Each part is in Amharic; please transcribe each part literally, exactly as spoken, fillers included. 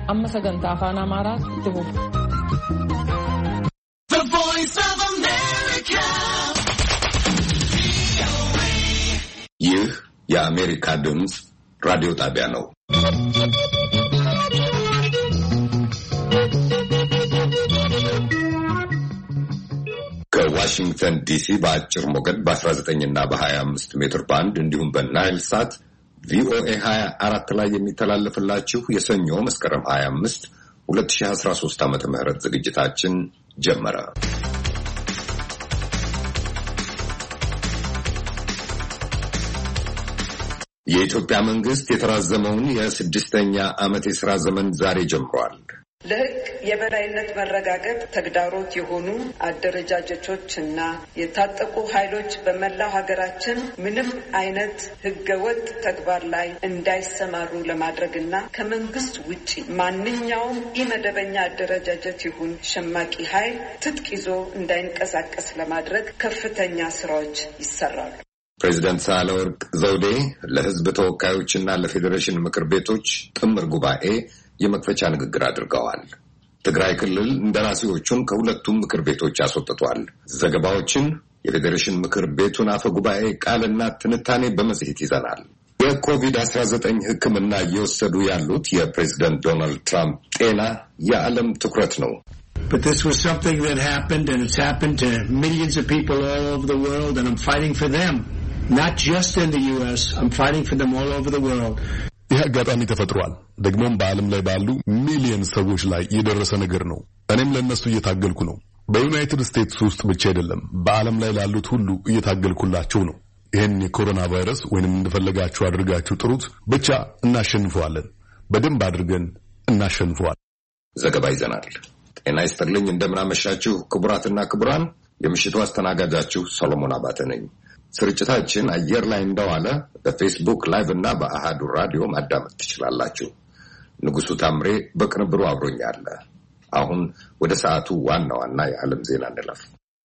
amma sagantaa afaan Amaaraa itti fufu. The Voice of America. ይህ የአሜሪካ ድምፅ ራዲዮ ጣቢያ ነው። ከዋሽንግተን ዲሲ በአጭር ሞገድ በ19 እና በ25 ሜትር ባንድ እንዲሁም በናይል ሳት ቪኦኤ ሀያ አራት ላይ የሚተላለፍላችሁ የሰኞ መስከረም ሀያ አምስት ሁለት ሺህ አስራ ሶስት ዓመተ ምህረት ዝግጅታችን ጀመረ። የኢትዮጵያ መንግስት የተራዘመውን የስድስተኛ ዓመት የሥራ ዘመን ዛሬ ጀምሯል። ለሕግ የበላይነት መረጋገጥ ተግዳሮት የሆኑ አደረጃጀቶችና የታጠቁ ኃይሎች በመላው ሀገራችን ምንም አይነት ሕገወጥ ተግባር ላይ እንዳይሰማሩ ለማድረግና ከመንግስት ውጪ ማንኛውም ኢመደበኛ አደረጃጀት ይሁን ሸማቂ ኃይል ትጥቅ ይዞ እንዳይንቀሳቀስ ለማድረግ ከፍተኛ ስራዎች ይሰራሉ። ፕሬዝዳንት ሳህለወርቅ ዘውዴ ለሕዝብ ተወካዮችና ለፌዴሬሽን ምክር ቤቶች ጥምር ጉባኤ የመክፈቻ ንግግር አድርገዋል። ትግራይ ክልል እንደራሴዎቹን ከሁለቱም ምክር ቤቶች አስወጥቷል። ዘገባዎችን የፌዴሬሽን ምክር ቤቱን አፈ ጉባኤ ቃልና ትንታኔ በመጽሔት ይዘናል። የኮቪድ አስራ ዘጠኝ ሕክምና እየወሰዱ ያሉት የፕሬዝዳንት ዶናልድ ትራምፕ ጤና የዓለም ትኩረት ነው። But this was something that happened, and it's happened to millions of people all over the world, and I'm fighting for them. Not just in the U S, I'm fighting for them all over the world. ይህ አጋጣሚ ተፈጥሯል። ደግሞም በዓለም ላይ ባሉ ሚሊዮን ሰዎች ላይ የደረሰ ነገር ነው። እኔም ለነሱ እየታገልኩ ነው። በዩናይትድ ስቴትስ ውስጥ ብቻ አይደለም፣ በዓለም ላይ ላሉት ሁሉ እየታገልኩላቸው ነው። ይህን የኮሮና ቫይረስ ወይንም እንደፈለጋችሁ አድርጋችሁ ጥሩት፣ ብቻ እናሸንፈዋለን። በደንብ አድርገን እናሸንፈዋለን። ዘገባ ይዘናል። ጤና ይስጥልኝ፣ እንደምናመሻችሁ ክቡራትና ክቡራን። የምሽቱ አስተናጋጃችሁ ሰሎሞን አባተ ነኝ። ስርጭታችን አየር ላይ እንደዋለ በፌስቡክ ላይቭ እና በአሃዱ ራዲዮ ማዳመጥ ትችላላችሁ። ንጉሱ ታምሬ በቅንብሩ አብሮኛል። አሁን ወደ ሰዓቱ ዋና ዋና የዓለም ዜና እንለፍ።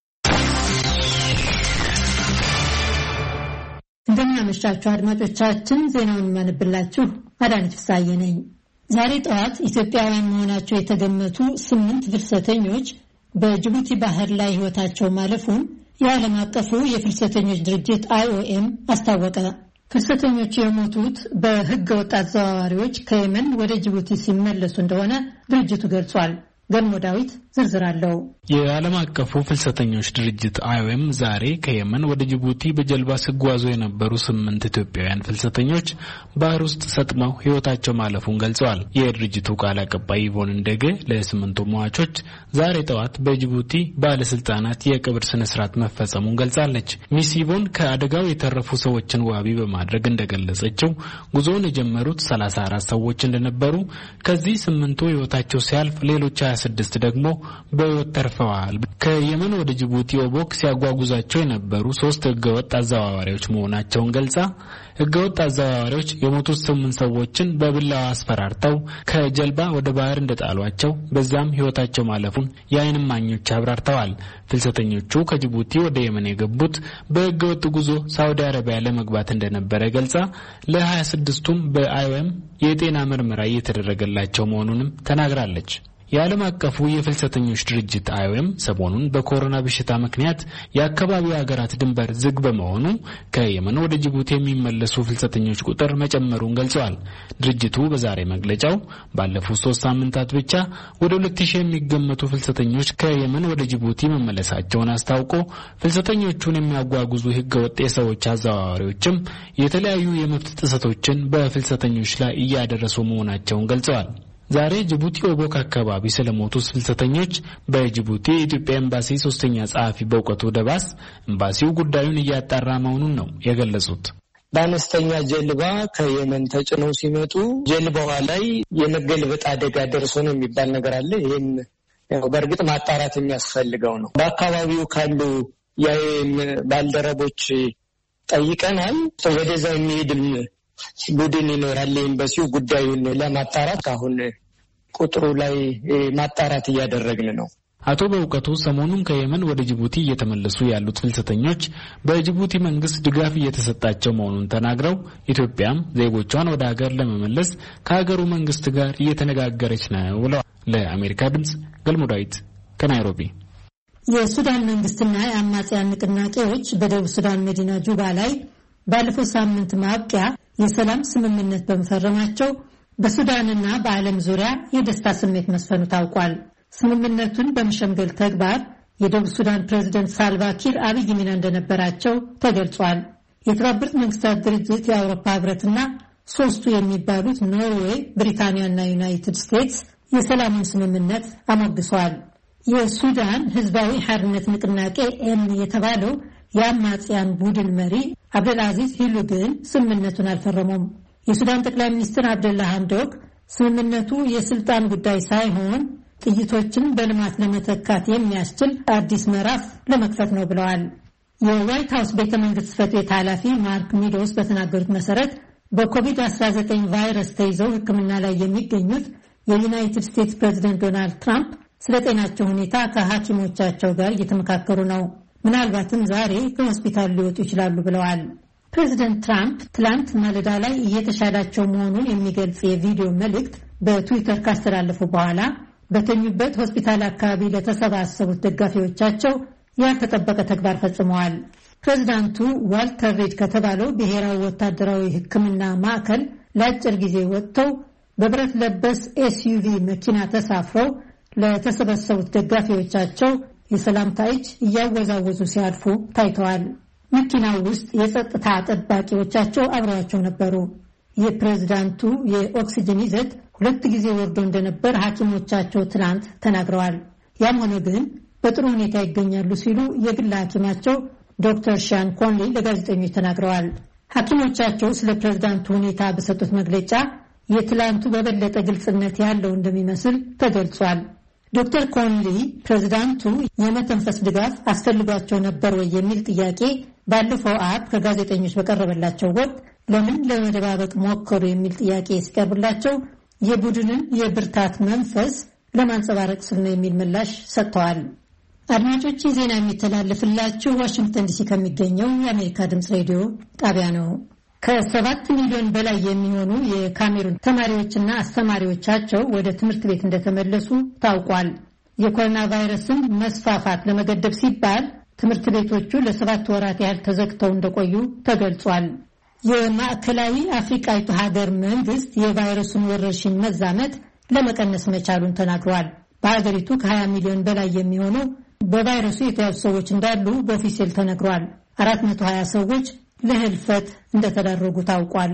እንደምናመሻችሁ አድማጮቻችን፣ ዜናውን ማንብላችሁ አዳነች ፍሳዬ ነኝ። ዛሬ ጠዋት ኢትዮጵያውያን መሆናቸው የተገመቱ ስምንት ፍልሰተኞች በጅቡቲ ባህር ላይ ሕይወታቸው ማለፉን የዓለም አቀፉ የፍልሰተኞች ድርጅት አይ ኦ ኤም አስታወቀ። ፍልሰተኞቹ የሞቱት በሕገ ወጥ አዘዋዋሪዎች ከየመን ወደ ጅቡቲ ሲመለሱ እንደሆነ ድርጅቱ ገልጿል። ገርሞ ዳዊት ዝርዝር አለው። የዓለም አቀፉ ፍልሰተኞች ድርጅት አይ ኦ ኤም ዛሬ ከየመን ወደ ጅቡቲ በጀልባ ሲጓዙ የነበሩ ስምንት ኢትዮጵያውያን ፍልሰተኞች ባህር ውስጥ ሰጥመው ሕይወታቸው ማለፉን ገልጸዋል። የድርጅቱ ቃል አቀባይ ኢቮን እንደገ ለስምንቱ ሟቾች ዛሬ ጠዋት በጅቡቲ ባለስልጣናት የቀብር ስነ ስርዓት መፈጸሙን ገልጻለች። ሚስ ኢቮን ከአደጋው የተረፉ ሰዎችን ዋቢ በማድረግ እንደገለጸችው ጉዞውን የጀመሩት ሰላሳ አራት ሰዎች እንደነበሩ፣ ከዚህ ስምንቱ ሕይወታቸው ሲያልፍ ሌሎች ሀያ ስድስት ደግሞ በሕይወት ተርፈዋል። ከየመን ወደ ጅቡቲ ኦቦክ ሲያጓጉዛቸው የነበሩ ሶስት ህገወጥ አዘዋዋሪዎች መሆናቸውን ገልጻ ህገወጥ አዘዋዋሪዎች የሞቱት ስምንት ሰዎችን በብላዋ አስፈራርተው ከጀልባ ወደ ባህር እንደጣሏቸው፣ በዛም ሕይወታቸው ማለፉን የዓይን እማኞች አብራርተዋል። ፍልሰተኞቹ ከጅቡቲ ወደ የመን የገቡት በህገወጥ ጉዞ ሳውዲ አረቢያ ለመግባት እንደነበረ ገልጻ ለሀያ ስድስቱም በአይ ኦ ኤም የጤና ምርመራ እየተደረገላቸው መሆኑንም ተናግራለች። የዓለም አቀፉ የፍልሰተኞች ድርጅት አይ ኦ ኤም ሰሞኑን በኮሮና በሽታ ምክንያት የአካባቢው ሀገራት ድንበር ዝግ በመሆኑ ከየመን ወደ ጅቡቲ የሚመለሱ ፍልሰተኞች ቁጥር መጨመሩን ገልጸዋል። ድርጅቱ በዛሬ መግለጫው ባለፉት ሶስት ሳምንታት ብቻ ወደ ሁለት ሺህ የሚገመቱ ፍልሰተኞች ከየመን ወደ ጅቡቲ መመለሳቸውን አስታውቆ ፍልሰተኞቹን የሚያጓጉዙ ህገወጥ የሰዎች አዘዋዋሪዎችም የተለያዩ የመብት ጥሰቶችን በፍልሰተኞች ላይ እያደረሱ መሆናቸውን ገልጸዋል። ዛሬ ጅቡቲ ኦቦክ አካባቢ ስለሞቱ ፍልሰተኞች በጅቡቲ የኢትዮጵያ ኤምባሲ ሶስተኛ ጸሐፊ በእውቀቱ ደባስ ኤምባሲው ጉዳዩን እያጣራ መሆኑን ነው የገለጹት። በአነስተኛ ጀልባ ከየመን ተጭነው ሲመጡ ጀልባዋ ላይ የመገልበጥ አደጋ ደርሶ ነው የሚባል ነገር አለ። ይህም በእርግጥ ማጣራት የሚያስፈልገው ነው። በአካባቢው ካሉ የአይኤም ባልደረቦች ጠይቀናል። ወደዛ የሚሄድም ቡድን ይኖራል። ኤምባሲው ጉዳዩን ለማጣራት አሁን ቁጥሩ ላይ ማጣራት እያደረግን ነው። አቶ በእውቀቱ ሰሞኑን ከየመን ወደ ጅቡቲ እየተመለሱ ያሉት ፍልሰተኞች በጅቡቲ መንግስት ድጋፍ እየተሰጣቸው መሆኑን ተናግረው ኢትዮጵያም ዜጎቿን ወደ ሀገር ለመመለስ ከሀገሩ መንግስት ጋር እየተነጋገረች ነው ብለዋል። ለአሜሪካ ድምጽ ገልሞ ዳዊት ከናይሮቢ። የሱዳን መንግስትና የአማጽያን ንቅናቄዎች በደቡብ ሱዳን መዲና ጁባ ላይ ባለፈው ሳምንት ማብቂያ የሰላም ስምምነት በመፈረማቸው በሱዳንና በዓለም ዙሪያ የደስታ ስሜት መስፈኑ ታውቋል። ስምምነቱን በመሸምገል ተግባር የደቡብ ሱዳን ፕሬዝዳንት ሳልቫ ኪር አብይ ሚና እንደነበራቸው ተገልጿል። የተባበሩት መንግስታት ድርጅት፣ የአውሮፓ ህብረትና ሶስቱ የሚባሉት ኖርዌይ፣ ብሪታንያና ዩናይትድ ስቴትስ የሰላሙን ስምምነት አሞግሰዋል። የሱዳን ህዝባዊ ሓርነት ንቅናቄ ኤም የተባለው የአማጽያን ቡድን መሪ አብደልአዚዝ ሂሉ ግን ስምምነቱን አልፈረሙም። የሱዳን ጠቅላይ ሚኒስትር አብደላ ሐምዶክ ስምምነቱ የስልጣን ጉዳይ ሳይሆን ጥይቶችን በልማት ለመተካት የሚያስችል አዲስ ምዕራፍ ለመክፈት ነው ብለዋል። የዋይት ሃውስ ቤተ መንግስት ጽሕፈት ቤት ኃላፊ ማርክ ሚዶስ በተናገሩት መሰረት በኮቪድ አስራ ዘጠኝ ቫይረስ ተይዘው ሕክምና ላይ የሚገኙት የዩናይትድ ስቴትስ ፕሬዝዳንት ዶናልድ ትራምፕ ስለ ጤናቸው ሁኔታ ከሐኪሞቻቸው ጋር እየተመካከሩ ነው። ምናልባትም ዛሬ ከሆስፒታል ሊወጡ ይችላሉ ብለዋል። ፕሬዝዳንት ትራምፕ ትላንት ማለዳ ላይ እየተሻላቸው መሆኑን የሚገልጽ የቪዲዮ መልእክት በትዊተር ካስተላለፉ በኋላ በተኙበት ሆስፒታል አካባቢ ለተሰባሰቡት ደጋፊዎቻቸው ያልተጠበቀ ተግባር ፈጽመዋል። ፕሬዝዳንቱ ዋልተር ሬድ ከተባለው ብሔራዊ ወታደራዊ ሕክምና ማዕከል ለአጭር ጊዜ ወጥተው በብረት ለበስ ኤስዩቪ መኪና ተሳፍረው ለተሰበሰቡት ደጋፊዎቻቸው የሰላምታ እጅ እያወዛወዙ ሲያልፉ ታይተዋል። መኪናው ውስጥ የጸጥታ ጠባቂዎቻቸው አብረዋቸው ነበሩ። የፕሬዝዳንቱ የኦክሲጅን ይዘት ሁለት ጊዜ ወርዶ እንደነበር ሐኪሞቻቸው ትናንት ተናግረዋል። ያም ሆነ ግን በጥሩ ሁኔታ ይገኛሉ ሲሉ የግል ሐኪማቸው ዶክተር ሻን ኮንሊ ለጋዜጠኞች ተናግረዋል። ሐኪሞቻቸው ስለ ፕሬዝዳንቱ ሁኔታ በሰጡት መግለጫ የትላንቱ በበለጠ ግልጽነት ያለው እንደሚመስል ተገልጿል። ዶክተር ኮንሊ ፕሬዝዳንቱ የመተንፈስ ድጋፍ አስፈልጓቸው ነበር ወይ የሚል ጥያቄ ባለፈው አርብ ከጋዜጠኞች በቀረበላቸው ወቅት ለምን ለመደባበቅ ሞከሩ የሚል ጥያቄ ሲቀርብላቸው የቡድንን የብርታት መንፈስ ለማንጸባረቅ ስል ነው የሚል ምላሽ ሰጥተዋል። አድማጮች፣ ዜና የሚተላለፍላችሁ ዋሽንግተን ዲሲ ከሚገኘው የአሜሪካ ድምፅ ሬዲዮ ጣቢያ ነው። ከሰባት ሚሊዮን በላይ የሚሆኑ የካሜሩን ተማሪዎችና አስተማሪዎቻቸው ወደ ትምህርት ቤት እንደተመለሱ ታውቋል። የኮሮና ቫይረስን መስፋፋት ለመገደብ ሲባል ትምህርት ቤቶቹ ለሰባት ወራት ያህል ተዘግተው እንደቆዩ ተገልጿል። የማዕከላዊ አፍሪካዊቱ ሀገር መንግስት የቫይረሱን ወረርሽኝ መዛመት ለመቀነስ መቻሉን ተናግሯል። በሀገሪቱ ከሀያ ሚሊዮን በላይ የሚሆኑ በቫይረሱ የተያዙ ሰዎች እንዳሉ በኦፊሴል ተነግሯል። አራት መቶ ሀያ ሰዎች ለህልፈት እንደተዳረጉ ታውቋል።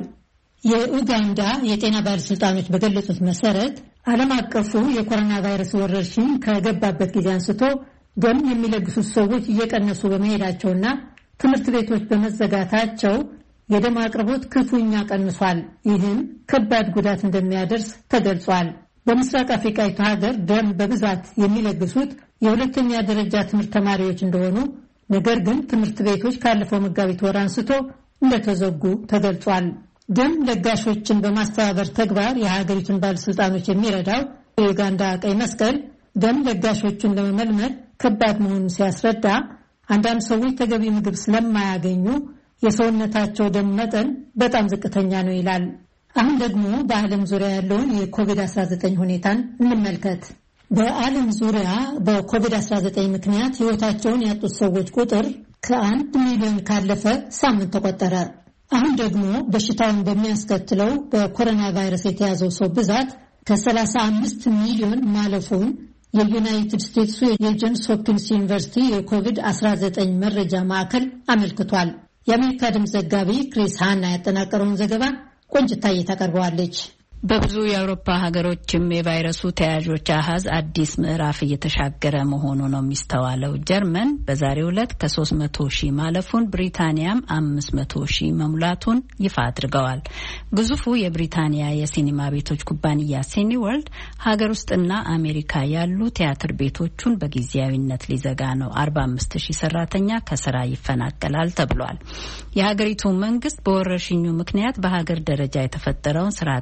የኡጋንዳ የጤና ባለስልጣኖች በገለጹት መሰረት ዓለም አቀፉ የኮሮና ቫይረስ ወረርሽኝ ከገባበት ጊዜ አንስቶ ደም የሚለግሱት ሰዎች እየቀነሱ በመሄዳቸውና ትምህርት ቤቶች በመዘጋታቸው የደም አቅርቦት ክፉኛ ቀንሷል። ይህም ከባድ ጉዳት እንደሚያደርስ ተገልጿል። በምስራቅ አፍሪካዊቱ ሀገር ደም በብዛት የሚለግሱት የሁለተኛ ደረጃ ትምህርት ተማሪዎች እንደሆኑ፣ ነገር ግን ትምህርት ቤቶች ካለፈው መጋቢት ወር አንስቶ እንደተዘጉ ተገልጿል። ደም ለጋሾችን በማስተባበር ተግባር የሀገሪቱን ባለስልጣኖች የሚረዳው የኡጋንዳ ቀይ መስቀል ደም ለጋሾችን ለመመልመል ከባድ መሆኑን ሲያስረዳ አንዳንድ ሰዎች ተገቢ ምግብ ስለማያገኙ የሰውነታቸው ደም መጠን በጣም ዝቅተኛ ነው ይላል። አሁን ደግሞ በዓለም ዙሪያ ያለውን የኮቪድ አስራ ዘጠኝ ሁኔታን እንመልከት። በዓለም ዙሪያ በኮቪድ አስራ ዘጠኝ ምክንያት ሕይወታቸውን ያጡት ሰዎች ቁጥር ከአንድ ሚሊዮን ካለፈ ሳምንት ተቆጠረ። አሁን ደግሞ በሽታውን በሚያስከትለው በኮሮና ቫይረስ የተያዘው ሰው ብዛት ከሰላሳ አምስት ሚሊዮን ማለፉን የዩናይትድ ስቴትሱ የጆንስ ሆፕኪንስ ዩኒቨርሲቲ የኮቪድ አስራ ዘጠኝ መረጃ ማዕከል አመልክቷል። የአሜሪካ ድምፅ ዘጋቢ ክሪስ ሃና ያጠናቀረውን ዘገባ ቆንጅታዬ ታቀርበዋለች። በብዙ የአውሮፓ ሀገሮችም የቫይረሱ ተያዦች አሃዝ አዲስ ምዕራፍ እየተሻገረ መሆኑ ነው የሚስተዋለው። ጀርመን በዛሬው ዕለት ከሶስት መቶ ሺህ ማለፉን፣ ብሪታንያም አምስት መቶ ሺህ መሙላቱን ይፋ አድርገዋል። ግዙፉ የብሪታንያ የሲኒማ ቤቶች ኩባንያ ሲኒ ወርልድ ሀገር ውስጥና አሜሪካ ያሉ ቲያትር ቤቶቹን በጊዜያዊነት ሊዘጋ ነው። አርባ አምስት ሺህ ሰራተኛ ከስራ ይፈናቀላል ተብሏል። የሀገሪቱ መንግስት በወረርሽኙ ምክንያት በሀገር ደረጃ የተፈጠረውን ስራ አጥነት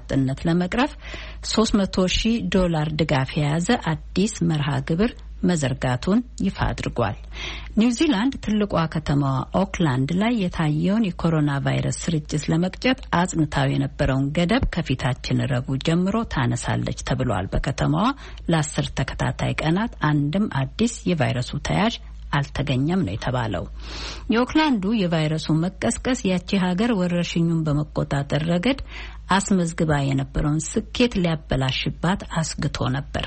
ለመቅረፍ ሶስት መቶ ሺህ ዶላር ድጋፍ የያዘ አዲስ መርሃ ግብር መዘርጋቱን ይፋ አድርጓል። ኒውዚላንድ ትልቋ ከተማዋ ኦክላንድ ላይ የታየውን የኮሮና ቫይረስ ስርጭት ለመቅጨት አጽንታው የነበረውን ገደብ ከፊታችን ረቡዕ ጀምሮ ታነሳለች ተብሏል። በከተማዋ ለአስር ተከታታይ ቀናት አንድም አዲስ የቫይረሱ ተያዥ አልተገኘም ነው የተባለው። የኦክላንዱ የቫይረሱ መቀስቀስ ያቺ ሀገር ወረርሽኙን በመቆጣጠር ረገድ አስመዝግባ የነበረውን ስኬት ሊያበላሽባት አስግቶ ነበር።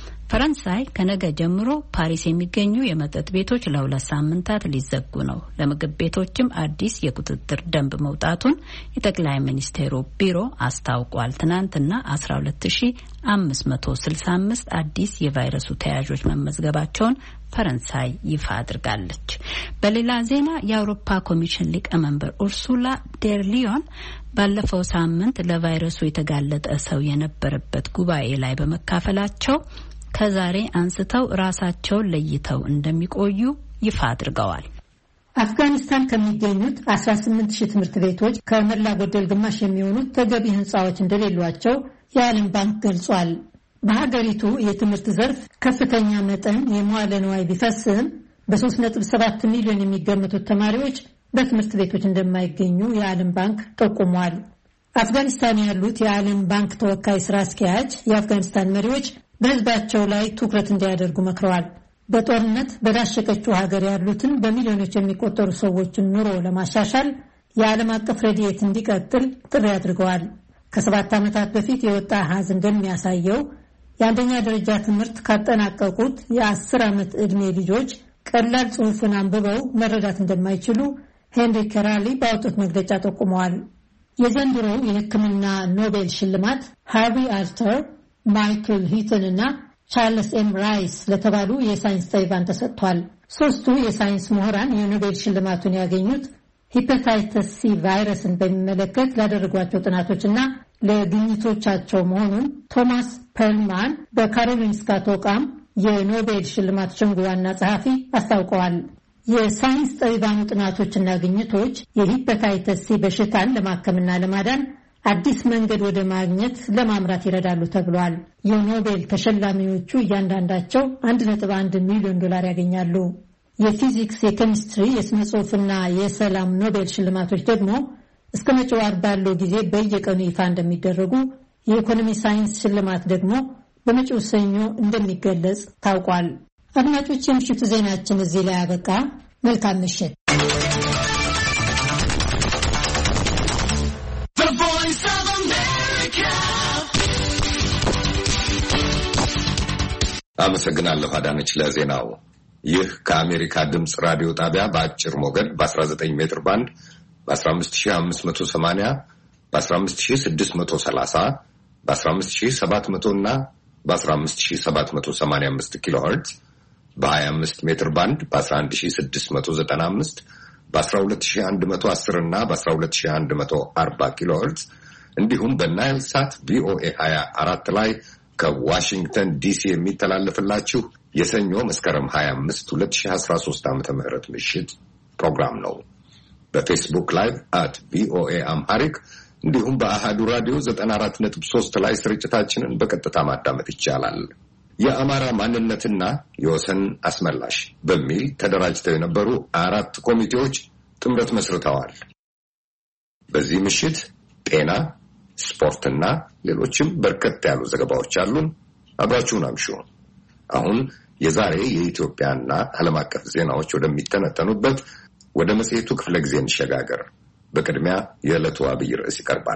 ፈረንሳይ ከነገ ጀምሮ ፓሪስ የሚገኙ የመጠጥ ቤቶች ለሁለት ሳምንታት ሊዘጉ ነው። ለምግብ ቤቶችም አዲስ የቁጥጥር ደንብ መውጣቱን የጠቅላይ ሚኒስቴሩ ቢሮ አስታውቋል። ትናንትና አስራ ሁለት ሺህ አምስት መቶ ስልሳ አምስት አዲስ የቫይረሱ ተያዦች መመዝገባቸውን ፈረንሳይ ይፋ አድርጋለች። በሌላ ዜና የአውሮፓ ኮሚሽን ሊቀመንበር ኡርሱላ ዴር ሊዮን ባለፈው ሳምንት ለቫይረሱ የተጋለጠ ሰው የነበረበት ጉባኤ ላይ በመካፈላቸው ከዛሬ አንስተው ራሳቸውን ለይተው እንደሚቆዩ ይፋ አድርገዋል። አፍጋኒስታን ከሚገኙት አስራ ስምንት ሺህ ትምህርት ቤቶች ከመላ ጎደል ግማሽ የሚሆኑት ተገቢ ህንጻዎች እንደሌሏቸው የዓለም ባንክ ገልጿል። በሀገሪቱ የትምህርት ዘርፍ ከፍተኛ መጠን የመዋለ ንዋይ ቢፈስም በሶስት ነጥብ ሰባት ሚሊዮን የሚገመቱት ተማሪዎች በትምህርት ቤቶች እንደማይገኙ የዓለም ባንክ ጠቁሟል። አፍጋኒስታን ያሉት የዓለም ባንክ ተወካይ ስራ አስኪያጅ የአፍጋኒስታን መሪዎች በህዝባቸው ላይ ትኩረት እንዲያደርጉ መክረዋል። በጦርነት በዳሸቀችው ሀገር ያሉትን በሚሊዮኖች የሚቆጠሩ ሰዎችን ኑሮ ለማሻሻል የዓለም አቀፍ ረድኤት እንዲቀጥል ጥሪ አድርገዋል። ከሰባት ዓመታት በፊት የወጣ አሃዝ እንደሚያሳየው የአንደኛ ደረጃ ትምህርት ካጠናቀቁት የአስር ዓመት ዕድሜ ልጆች ቀላል ጽሑፍን አንብበው መረዳት እንደማይችሉ ሄንሪ ከራሊ ባወጡት መግለጫ ጠቁመዋል። የዘንድሮው የሕክምና ኖቤል ሽልማት ሃርቪ አልተር፣ ማይክል ሂተን እና ቻርልስ ኤም ራይስ ለተባሉ የሳይንስ ጠቢባን ተሰጥቷል። ሶስቱ የሳይንስ ምሁራን የኖቤል ሽልማቱን ያገኙት ሂፐታይተስ ሲ ቫይረስን በሚመለከት ላደረጓቸው ጥናቶችና ለግኝቶቻቸው መሆኑን ቶማስ ፐርልማን በካሮሊንስካ ተቋም የኖቤል ሽልማት ሸንጎ ዋና ጸሐፊ አስታውቀዋል። የሳይንስ ጠቢባኑ ጥናቶችና ግኝቶች የሂፐታይተስ ሲ በሽታን ለማከምና ለማዳን አዲስ መንገድ ወደ ማግኘት ለማምራት ይረዳሉ ተብሏል። የኖቤል ተሸላሚዎቹ እያንዳንዳቸው አንድ ነጥብ አንድ ሚሊዮን ዶላር ያገኛሉ። የፊዚክስ፣ የኬሚስትሪ፣ የስነ ጽሑፍና የሰላም ኖቤል ሽልማቶች ደግሞ እስከ መጪው ዓርብ ባለው ጊዜ በየቀኑ ይፋ እንደሚደረጉ፣ የኢኮኖሚ ሳይንስ ሽልማት ደግሞ በመጪው ሰኞ እንደሚገለጽ ታውቋል። አድማጮች፣ የምሽቱ ዜናችን እዚህ ላይ ያበቃ። መልካም ምሽት። አመሰግናለሁ አዳነች ለዜናው። ይህ ከአሜሪካ ድምፅ ራዲዮ ጣቢያ በአጭር ሞገድ በ19 ሜትር ባንድ በ15580 በ15630 በ15700 እና በ15785 ኪሎ ሄርትዝ በ25 ሜትር ባንድ በ11695 በ12110 እና በ12140 ኪሎ ሄርትዝ እንዲሁም በናይል ሳት ቪኦኤ ሀያ አራት ላይ ከዋሽንግተን ዲሲ የሚተላለፍላችሁ የሰኞ መስከረም ሀያ አምስት ሁለት ሺህ አስራ ሶስት ዓመተ ምህረት ምሽት ፕሮግራም ነው። በፌስቡክ ላይቭ አት ቪኦኤ አምሃሪክ እንዲሁም በአሃዱ ራዲዮ ዘጠና አራት ነጥብ ሶስት ላይ ስርጭታችንን በቀጥታ ማዳመጥ ይቻላል። የአማራ ማንነትና የወሰን አስመላሽ በሚል ተደራጅተው የነበሩ አራት ኮሚቴዎች ጥምረት መስርተዋል። በዚህ ምሽት ጤና፣ ስፖርትና ሌሎችም በርከት ያሉ ዘገባዎች አሉን። አብራችሁን አምሹ። አሁን የዛሬ የኢትዮጵያና ዓለም አቀፍ ዜናዎች ወደሚተነተኑበት ወደ መጽሔቱ ክፍለ ጊዜ እንሸጋገር። በቅድሚያ የዕለቱ አብይ ርዕስ ይቀርባል።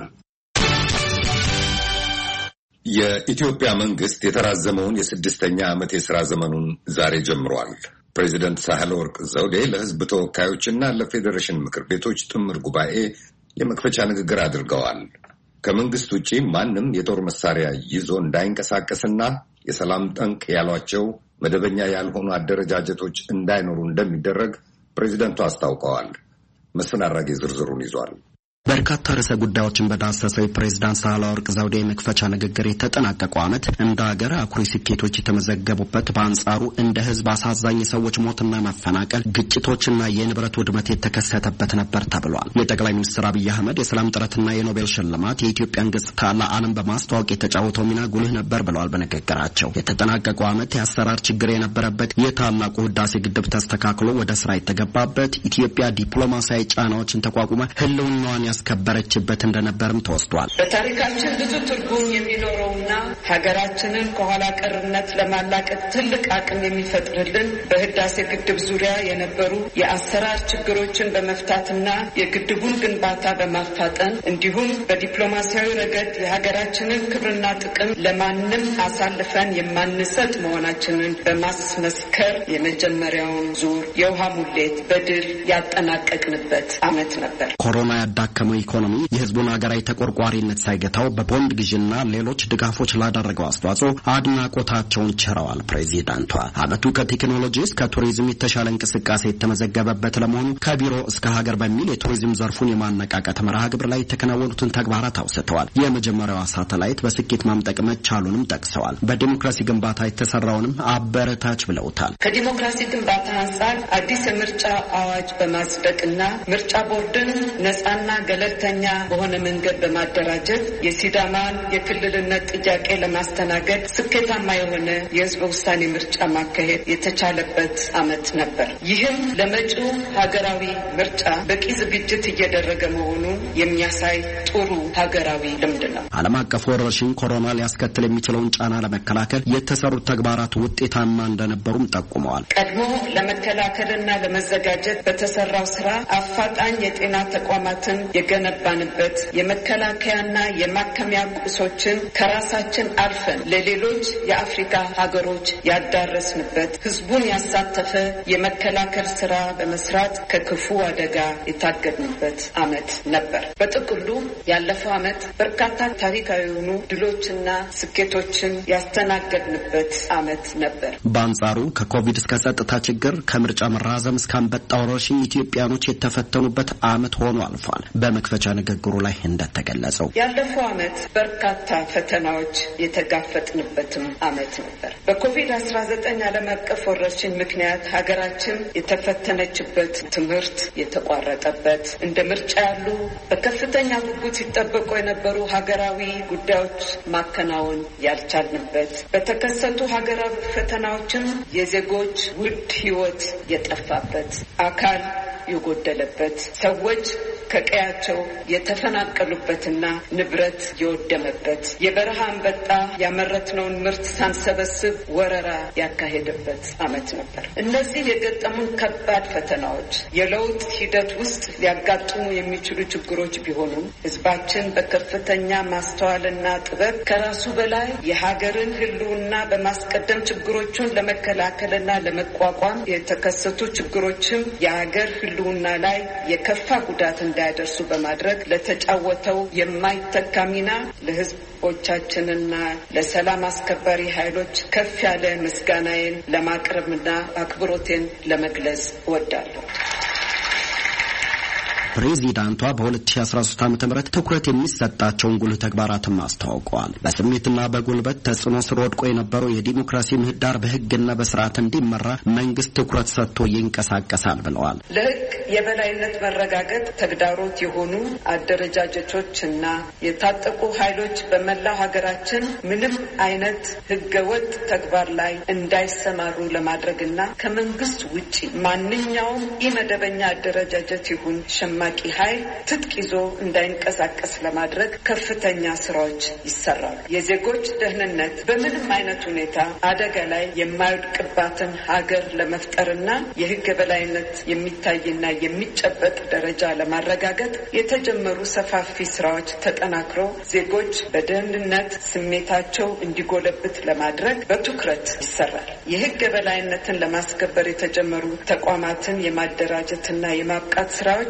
የኢትዮጵያ መንግስት የተራዘመውን የስድስተኛ ዓመት የሥራ ዘመኑን ዛሬ ጀምሯል። ፕሬዚደንት ሳህለወርቅ ዘውዴ ለሕዝብ ተወካዮችና ለፌዴሬሽን ምክር ቤቶች ጥምር ጉባኤ የመክፈቻ ንግግር አድርገዋል። ከመንግስት ውጪ ማንም የጦር መሳሪያ ይዞ እንዳይንቀሳቀስና የሰላም ጠንቅ ያሏቸው መደበኛ ያልሆኑ አደረጃጀቶች እንዳይኖሩ እንደሚደረግ ፕሬዚደንቱ አስታውቀዋል። መስፍን አራጌ ዝርዝሩን ይዟል። በርካታ ርዕሰ ጉዳዮችን በዳሰሰው የፕሬዝዳንት ሳህለወርቅ ዘውዴ መክፈቻ ንግግር የተጠናቀቀው ዓመት እንደ ሀገር አኩሪ ስኬቶች የተመዘገቡበት፣ በአንጻሩ እንደ ህዝብ አሳዛኝ ሰዎች ሞትና መፈናቀል፣ ግጭቶችና የንብረት ውድመት የተከሰተበት ነበር ተብሏል። የጠቅላይ ሚኒስትር አብይ አህመድ የሰላም ጥረትና የኖቤል ሽልማት የኢትዮጵያን ገጽታ ለዓለም በማስተዋወቅ የተጫወተው ሚና ጉልህ ነበር ብለዋል በንግግራቸው። የተጠናቀቀው ዓመት የአሰራር ችግር የነበረበት፣ የታላቁ ህዳሴ ግድብ ተስተካክሎ ወደ ስራ የተገባበት፣ ኢትዮጵያ ዲፕሎማሲያዊ ጫናዎችን ተቋቁማ ህልውናዋን ያስከበረችበት እንደነበርም ተወስቷል። በታሪካችን ብዙ ትርጉም የሚኖረውና ሀገራችንን ከኋላ ቀርነት ለማላቀቅ ትልቅ አቅም የሚፈጥርልን በህዳሴ ግድብ ዙሪያ የነበሩ የአሰራር ችግሮችን በመፍታትና የግድቡን ግንባታ በማፋጠን እንዲሁም በዲፕሎማሲያዊ ረገድ የሀገራችንን ክብርና ጥቅም ለማንም አሳልፈን የማንሰጥ መሆናችንን በማስመስከር የመጀመሪያውን ዙር የውሃ ሙሌት በድል ያጠናቀቅንበት ዓመት ነበር። ኮሮና ያዳከመው ኢኮኖሚ የህዝቡን ሀገራዊ ተቆርቋሪነት ሳይገታው በቦንድ ግዥና ሌሎች ድጋፎች ላደረገው አስተዋጽኦ አድናቆታቸውን ቸረዋል ፕሬዚዳንቷ። ዓመቱ ከቴክኖሎጂ እስከ ቱሪዝም የተሻለ እንቅስቃሴ የተመዘገበበት ለመሆኑ ከቢሮ እስከ ሀገር በሚል የቱሪዝም ዘርፉን የማነቃቀት መርሃ ግብር ላይ የተከናወኑትን ተግባራት አውስተዋል። የመጀመሪያዋ ሳተላይት በስኬት ማምጠቅ መቻሉንም ጠቅሰዋል። በዲሞክራሲ ግንባታ የተሰራውንም አበረታች ብለውታል። ከዲሞክራሲ ግንባታ አንጻር አዲስ የምርጫ አዋጅ በማጽደቅና ምርጫ ቦርድን ነጻና ገለልተኛ በሆነ መንገድ በማደራጀት የሲዳማን የክልልነት ጥያቄ ለማስተናገድ ስኬታማ የሆነ የህዝብ ውሳኔ ምርጫ ማካሄድ የተቻለበት ዓመት ነበር። ይህም ለመጪው ሀገራዊ ምርጫ በቂ ዝግጅት እየደረገ መሆኑን የሚያሳይ ጥሩ ሀገራዊ ልምድ ነው። ዓለም አቀፍ ወረርሽኝ ኮሮና ሊያስከትል የሚችለውን ጫና ለመከላከል የተሰሩት ተግባራት ውጤታማ እንደነበሩም ጠቁመዋል። ቀድሞ ለመከላከልና ለመዘጋጀት በተሰራው ስራ አፋጣኝ የጤና ተቋማትን የገነባንበት፣ የመከላከያና የማከሚያ ቁሶችን ከራሳችን አልፈን ለሌሎች የአፍሪካ ሀገሮች ያዳረስንበት፣ ህዝቡን ያሳተፈ የመከላከል ስራ በመስራት ከክፉ አደጋ የታገድንበት ዓመት ነበር። በጥቅሉ ያለፈው ዓመት በርካታ ታሪካዊ የሆኑ ድሎችና ስኬቶችን ያስተናገድንበት ዓመት ነበር። በአንጻሩ ከኮቪድ እስከ ጸጥታ ችግር፣ ከምርጫ መራዘም እስከ አንበጣ ወረርሽኝ ኢትዮጵያኖች የተፈተኑበት ዓመት ሆኖ አልፏል። በመክፈቻ ንግግሩ ላይ እንደተገለጸው ያለፈው ዓመት በርካታ ፈተናዎች የተጋፈጥንበትም ዓመት ነበር። በኮቪድ አስራ ዘጠኝ ዓለም አቀፍ ወረርሽኝ ምክንያት ሀገራችን የተፈተነችበት፣ ትምህርት የተቋረጠበት፣ እንደ ምርጫ ያሉ በከፍተኛ ጉጉት ሲጠበቁ የነበሩ ሀገራዊ ጉዳዮች ማከናወን ያልቻልንበት፣ በተከሰቱ ሀገራዊ ፈተናዎችም የዜጎች ውድ ህይወት የጠፋበት፣ አካል የጎደለበት፣ ሰዎች ከቀያቸው የተፈናቀሉበትና ንብረት የወደመበት፣ የበረሃ አንበጣ ያመረትነውን ምርት ሳንሰበስብ ወረራ ያካሄደበት ዓመት ነበር። እነዚህ የገጠሙን ከባድ ፈተናዎች የለውጥ ሂደት ውስጥ ሊያጋጥሙ የሚችሉ ችግሮች ቢሆኑም ህዝባችን በከፍተኛ ማስተዋልና ጥበብ ከራሱ በላይ የሀገርን ህልውና በማስቀደም ችግሮቹን ለመከላከልና ለመቋቋም የተከሰቱ ችግሮችም የሀገር ህልውና ላይ የከፋ ጉዳት እንዳያደርሱ በማድረግ ለተጫወተው የማይተካ ሚና ለህዝቦቻችንና ለሰላም አስከባሪ ኃይሎች ከፍ ያለ ምስጋናዬን ለማቅረብና አክብሮቴን ለመግለጽ እወዳለሁ። ፕሬዚዳንቷ በሁለት ሺህ አስራ ሶስት ዓመተ ምህረት ትኩረት የሚሰጣቸውን ጉልህ ተግባራትን አስታውቀዋል። በስሜትና በጉልበት ተጽዕኖ ስር ወድቆ የነበረው የዲሞክራሲ ምህዳር በህግና በስርዓት እንዲመራ መንግስት ትኩረት ሰጥቶ ይንቀሳቀሳል ብለዋል። ለህግ የበላይነት መረጋገጥ ተግዳሮት የሆኑ አደረጃጀቶችና የታጠቁ ኃይሎች በመላው ሀገራችን ምንም አይነት ህገወጥ ተግባር ላይ እንዳይሰማሩ ለማድረግና ከመንግስት ውጪ ማንኛውም ኢመደበኛ አደረጃጀት ይሁን ሸማ ቂ ኃይል ትጥቅ ይዞ እንዳይንቀሳቀስ ለማድረግ ከፍተኛ ስራዎች ይሰራሉ። የዜጎች ደህንነት በምንም አይነት ሁኔታ አደጋ ላይ የማይወድቅባትን ሀገር ለመፍጠርና የህግ የበላይነት የሚታይና የሚጨበጥ ደረጃ ለማረጋገጥ የተጀመሩ ሰፋፊ ስራዎች ተጠናክረው ዜጎች በደህንነት ስሜታቸው እንዲጎለብት ለማድረግ በትኩረት ይሰራል። የህግ የበላይነትን ለማስከበር የተጀመሩ ተቋማትን የማደራጀትና የማብቃት ስራዎች ተጠና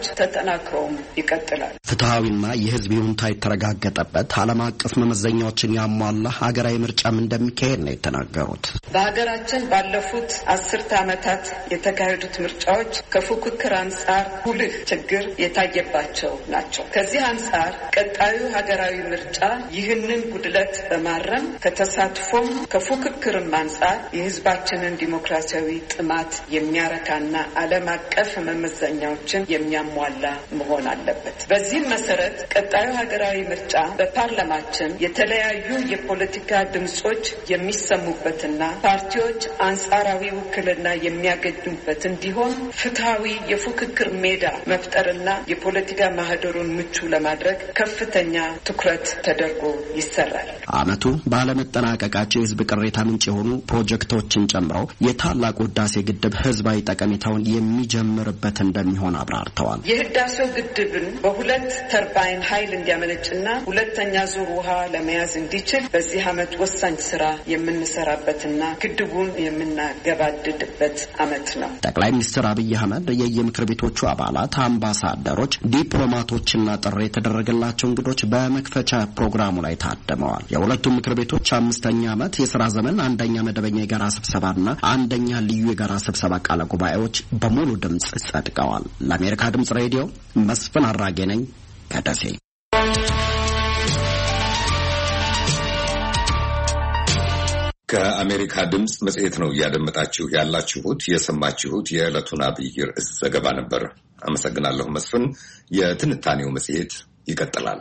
ተጠናክሮም ይቀጥላል። ፍትሃዊና የህዝብ ይሁንታ የተረጋገጠበት ዓለም አቀፍ መመዘኛዎችን ያሟላ ሀገራዊ ምርጫም እንደሚካሄድ ነው የተናገሩት። በሀገራችን ባለፉት አስርተ ዓመታት የተካሄዱት ምርጫዎች ከፉክክር አንጻር ጉልህ ችግር የታየባቸው ናቸው። ከዚህ አንጻር ቀጣዩ ሀገራዊ ምርጫ ይህንን ጉድለት በማረም ከተሳትፎም ከፉክክርም አንጻር የህዝባችንን ዲሞክራሲያዊ ጥማት የሚያረካና ዓለም አቀፍ መመዘኛዎችን የሚያሟላ መሆን አለበት። በዚህም መሰረት ቀጣዩ ሀገራዊ ምርጫ በፓርላማችን የተለያዩ የፖለቲካ ድምጾች የሚሰሙበትና ፓርቲዎች አንጻራዊ ውክልና የሚያገኙበት እንዲሆን ፍትሃዊ የፉክክር ሜዳ መፍጠርና የፖለቲካ ማህደሩን ምቹ ለማድረግ ከፍተኛ ትኩረት ተደርጎ ይሰራል። ዓመቱ ባለመጠናቀቃቸው የህዝብ ቅሬታ ምንጭ የሆኑ ፕሮጀክቶችን ጨምሮ የታላቁ ህዳሴ ግድብ ህዝባዊ ጠቀሜታውን የሚጀምርበት እንደሚሆን አብራርተዋል። የህዳሴው ግድብን በሁለት ተርባይን ኃይል እንዲያመነጭና ሁለተኛ ዙር ውሃ ለመያዝ እንዲችል በዚህ ዓመት ወሳኝ ስራ የምንሰራበትና ግድቡን የምናገባድድበት ዓመት ነው። ጠቅላይ ሚኒስትር አብይ አህመድ የየምክር ቤቶቹ አባላት፣ አምባሳደሮች፣ ዲፕሎማቶችና ጥሪ የተደረገላቸው እንግዶች በመክፈቻ ፕሮግራሙ ላይ ታድመዋል። የሁለቱም ምክር ቤቶች አምስተኛ ዓመት የሥራ ዘመን አንደኛ መደበኛ የጋራ ስብሰባና አንደኛ ልዩ የጋራ ስብሰባ ቃለ ጉባኤዎች በሙሉ ድምጽ ጸድቀዋል። ለአሜሪካ ድምጽ ሬዲዮ መስፍን አራጌ ነኝ ከደሴ። ከአሜሪካ ድምጽ መጽሔት ነው እያደመጣችሁ ያላችሁት። የሰማችሁት የዕለቱን አብይ ርዕስ ዘገባ ነበር። አመሰግናለሁ መስፍን። የትንታኔው መጽሔት ይቀጥላል።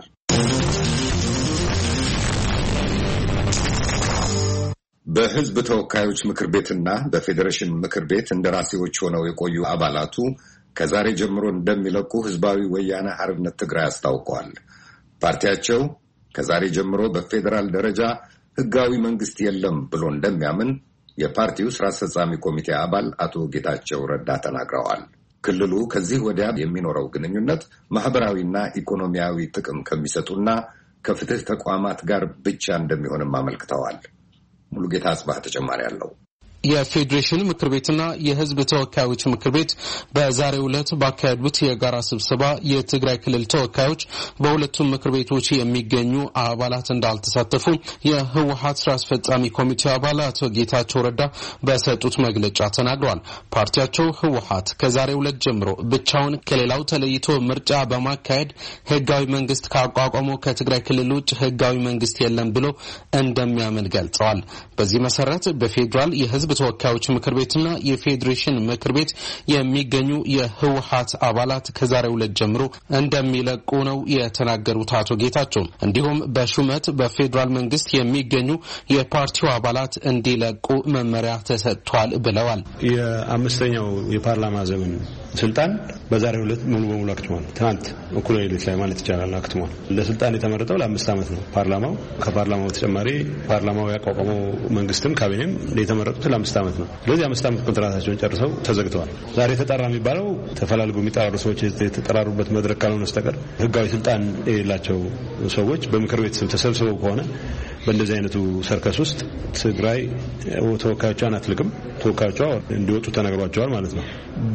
በሕዝብ ተወካዮች ምክር ቤትና በፌዴሬሽን ምክር ቤት እንደራሴዎች ሆነው የቆዩ አባላቱ ከዛሬ ጀምሮ እንደሚለቁ ህዝባዊ ወያነ ሓርነት ትግራይ አስታውቀዋል። ፓርቲያቸው ከዛሬ ጀምሮ በፌዴራል ደረጃ ህጋዊ መንግስት የለም ብሎ እንደሚያምን የፓርቲው ስራ አስፈጻሚ ኮሚቴ አባል አቶ ጌታቸው ረዳ ተናግረዋል። ክልሉ ከዚህ ወዲያ የሚኖረው ግንኙነት ማህበራዊና ኢኮኖሚያዊ ጥቅም ከሚሰጡና ከፍትህ ተቋማት ጋር ብቻ እንደሚሆንም አመልክተዋል። ሙሉጌታ አጽባህ ተጨማሪ አለው። የፌዴሬሽን ምክር ቤትና የህዝብ ተወካዮች ምክር ቤት በዛሬው ዕለት ባካሄዱት የጋራ ስብሰባ የትግራይ ክልል ተወካዮች በሁለቱም ምክር ቤቶች የሚገኙ አባላት እንዳልተሳተፉ የህወሓት ስራ አስፈጻሚ ኮሚቴ አባል አቶ ጌታቸው ረዳ በሰጡት መግለጫ ተናግረዋል። ፓርቲያቸው ህወሓት ከዛሬው ዕለት ጀምሮ ብቻውን ከሌላው ተለይቶ ምርጫ በማካሄድ ህጋዊ መንግስት ካቋቋመው ከትግራይ ክልል ውጭ ህጋዊ መንግስት የለም ብሎ እንደሚያምን ገልጸዋል። በዚህ መሰረት በፌዴራል የህዝብ ተወካዮች ምክር ቤትና የፌዴሬሽን ምክር ቤት የሚገኙ የህወሓት አባላት ከዛሬው ዕለት ጀምሮ እንደሚለቁ ነው የተናገሩት አቶ ጌታቸው። እንዲሁም በሹመት በፌዴራል መንግስት የሚገኙ የፓርቲው አባላት እንዲለቁ መመሪያ ተሰጥቷል ብለዋል። የአምስተኛው የፓርላማ ዘመን ስልጣን በዛሬው ዕለት ሙሉ በሙሉ አክትሟል። ትናንት እኩለ ሌሊት ላይ ማለት ይቻላል አክትሟል። ለስልጣን የተመረጠው ለአምስት ዓመት ነው ፓርላማው። ከፓርላማው ተጨማሪ ፓርላማው ያቋቋመው መንግስትም ካቢኔም የተመረጡት ለአምስት ዓመት ነው። ስለዚህ አምስት ዓመት ኮንትራታቸውን ጨርሰው ተዘግተዋል። ዛሬ ተጣራ የሚባለው ተፈላልጎ የሚጣሩ ሰዎች የተጠራሩበት መድረክ ካልሆነ በስተቀር ህጋዊ ስልጣን የሌላቸው ሰዎች በምክር ቤት ስም ተሰብስበው ከሆነ በእንደዚህ አይነቱ ሰርከስ ውስጥ ትግራይ ተወካዮቿን አትልቅም። ተወካዮቿ እንዲወጡ ተነግሯቸዋል ማለት ነው።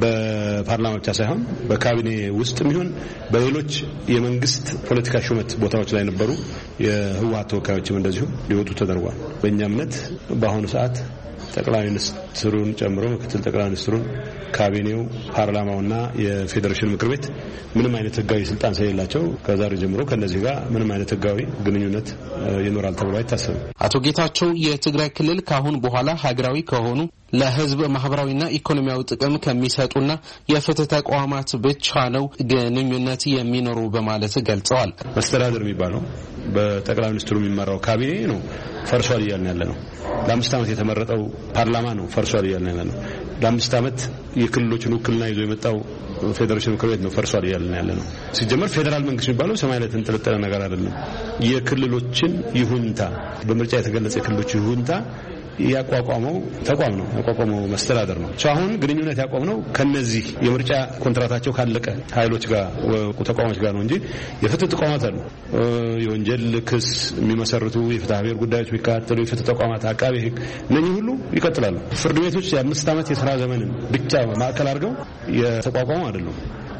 በፓርላማ ብቻ ሳይሆን በካቢኔ ውስጥም ይሁን በሌሎች የመንግስት ፖለቲካ ሹመት ቦታዎች ላይ ነበሩ የህወሓት ተወካዮችም እንደዚሁ ሊወጡ ተደርጓል። በእኛ እምነት በአሁኑ ሰዓት ጠቅላይ ሚኒስትሩን ጨምሮ ምክትል ጠቅላይ ሚኒስትሩን፣ ካቢኔው፣ ፓርላማውና የፌዴሬሽን ምክር ቤት ምንም አይነት ህጋዊ ስልጣን ስለሌላቸው ከዛሬ ጀምሮ ከነዚህ ጋር ምንም አይነት ህጋዊ ግንኙነት ይኖራል ተብሎ አይታሰብም። አቶ ጌታቸው የትግራይ ክልል ካሁን በኋላ ሀገራዊ ከሆኑ ለህዝብ ማህበራዊና ኢኮኖሚያዊ ጥቅም ከሚሰጡና የፍትህ ተቋማት ብቻ ነው ግንኙነት የሚኖሩ በማለት ገልጸዋል። መስተዳድር የሚባለው በጠቅላይ ሚኒስትሩ የሚመራው ካቢኔ ነው ፈርሷል እያልን ያለ ነው። ለአምስት ዓመት የተመረጠው ፓርላማ ነው ፈርሷል እያልን ያለ ነው። ለአምስት ዓመት የክልሎችን ውክልና ይዞ የመጣው ፌዴሬሽን ምክር ቤት ነው ፈርሷል እያልን ያለ ነው። ሲጀመር ፌዴራል መንግስት የሚባለው ሰማይ ላይ የተንጠለጠለ ነገር አይደለም። የክልሎችን ይሁንታ በምርጫ የተገለጸ የክልሎች ይሁንታ ያቋቋመው ተቋም ነው፣ ያቋቋመው መስተዳደር ነው። አሁን ግንኙነት ያቋቋመው ከነዚህ የምርጫ ኮንትራታቸው ካለቀ ኃይሎች ጋር ተቋሞች ጋር ነው እንጂ የፍትህ ተቋማት አሉ። የወንጀል ክስ የሚመሰርቱ የፍትህ ብሔር ጉዳዮች የሚከታተሉ የፍትህ ተቋማት፣ አቃቤ ህግ፣ እነኚህ ሁሉ ይቀጥላሉ። ፍርድ ቤቶች የአምስት ዓመት የሥራ ዘመንን ብቻ ማዕከል አድርገው የተቋቋሙ አይደሉም።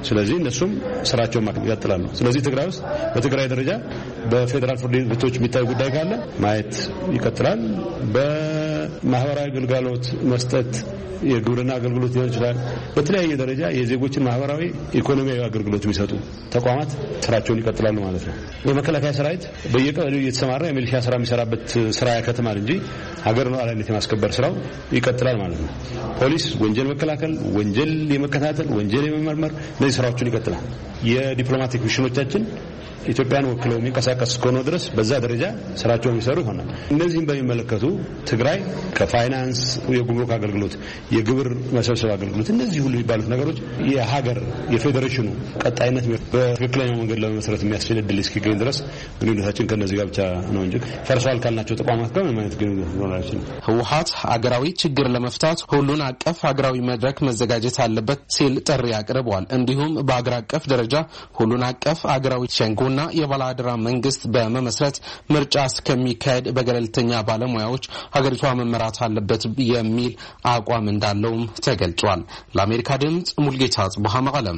ስለዚህ እነሱም ስራቸውን ያጥላሉ። ስለዚህ ትግራይ ውስጥ በትግራይ ደረጃ በፌደራል ፍርድ ቤቶች የሚታይ ጉዳይ ካለ ማየት ይቀጥላል። በማህበራዊ አገልግሎት መስጠት የግብርና አገልግሎት ሊሆን ይችላል። በተለያየ ደረጃ የዜጎችን ማህበራዊ ኢኮኖሚያዊ አገልግሎት የሚሰጡ ተቋማት ስራቸውን ይቀጥላሉ ማለት ነው። የመከላከያ ሰራዊት በየቀበሌው እየተሰማራ የሚሊሻ ስራ የሚሰራበት ስራ ያከተማል እንጂ ሀገር ሉዓላዊነት የማስከበር ስራው ይቀጥላል ማለት ነው። ፖሊስ ወንጀል መከላከል፣ ወንጀል የመከታተል፣ ወንጀል የመመርመር እነዚህ ስራዎችን ይቀጥላል። የዲፕሎማቲክ ሚሽኖቻችን ኢትዮጵያን ወክለው የሚንቀሳቀስ እስከሆነ ድረስ በዛ ደረጃ ስራቸውን የሚሰሩ ይሆናል። እነዚህም በሚመለከቱ ትግራይ ከፋይናንስ፣ የጉምሩክ አገልግሎት፣ የግብር መሰብሰብ አገልግሎት እነዚህ ሁሉ የሚባሉት ነገሮች የሀገር የፌዴሬሽኑ ቀጣይነት በትክክለኛው መንገድ ለመመስረት የሚያስችል እድል እስኪገኝ ድረስ ግንኙነታችን ከነዚህ ጋር ብቻ ነው እንጂ ፈርሷል ካልናቸው ተቋማት ጋር ምንም አይነት ግንኙነት ሊኖራችን። ህወሓት ሀገራዊ ችግር ለመፍታት ሁሉን አቀፍ ሀገራዊ መድረክ መዘጋጀት አለበት ሲል ጥሪ አቅርበዋል። እንዲሁም በአገር አቀፍ ደረጃ ሁሉን አቀፍ ሀገራዊ ሸንጎ ና የባላደራ መንግስት በመመስረት ምርጫ እስከሚካሄድ በገለልተኛ ባለሙያዎች ሀገሪቷ መመራት አለበት የሚል አቋም እንዳለውም ተገልጿል። ለአሜሪካ ድምጽ ሙልጌታ ጽቡሃ መቀለም።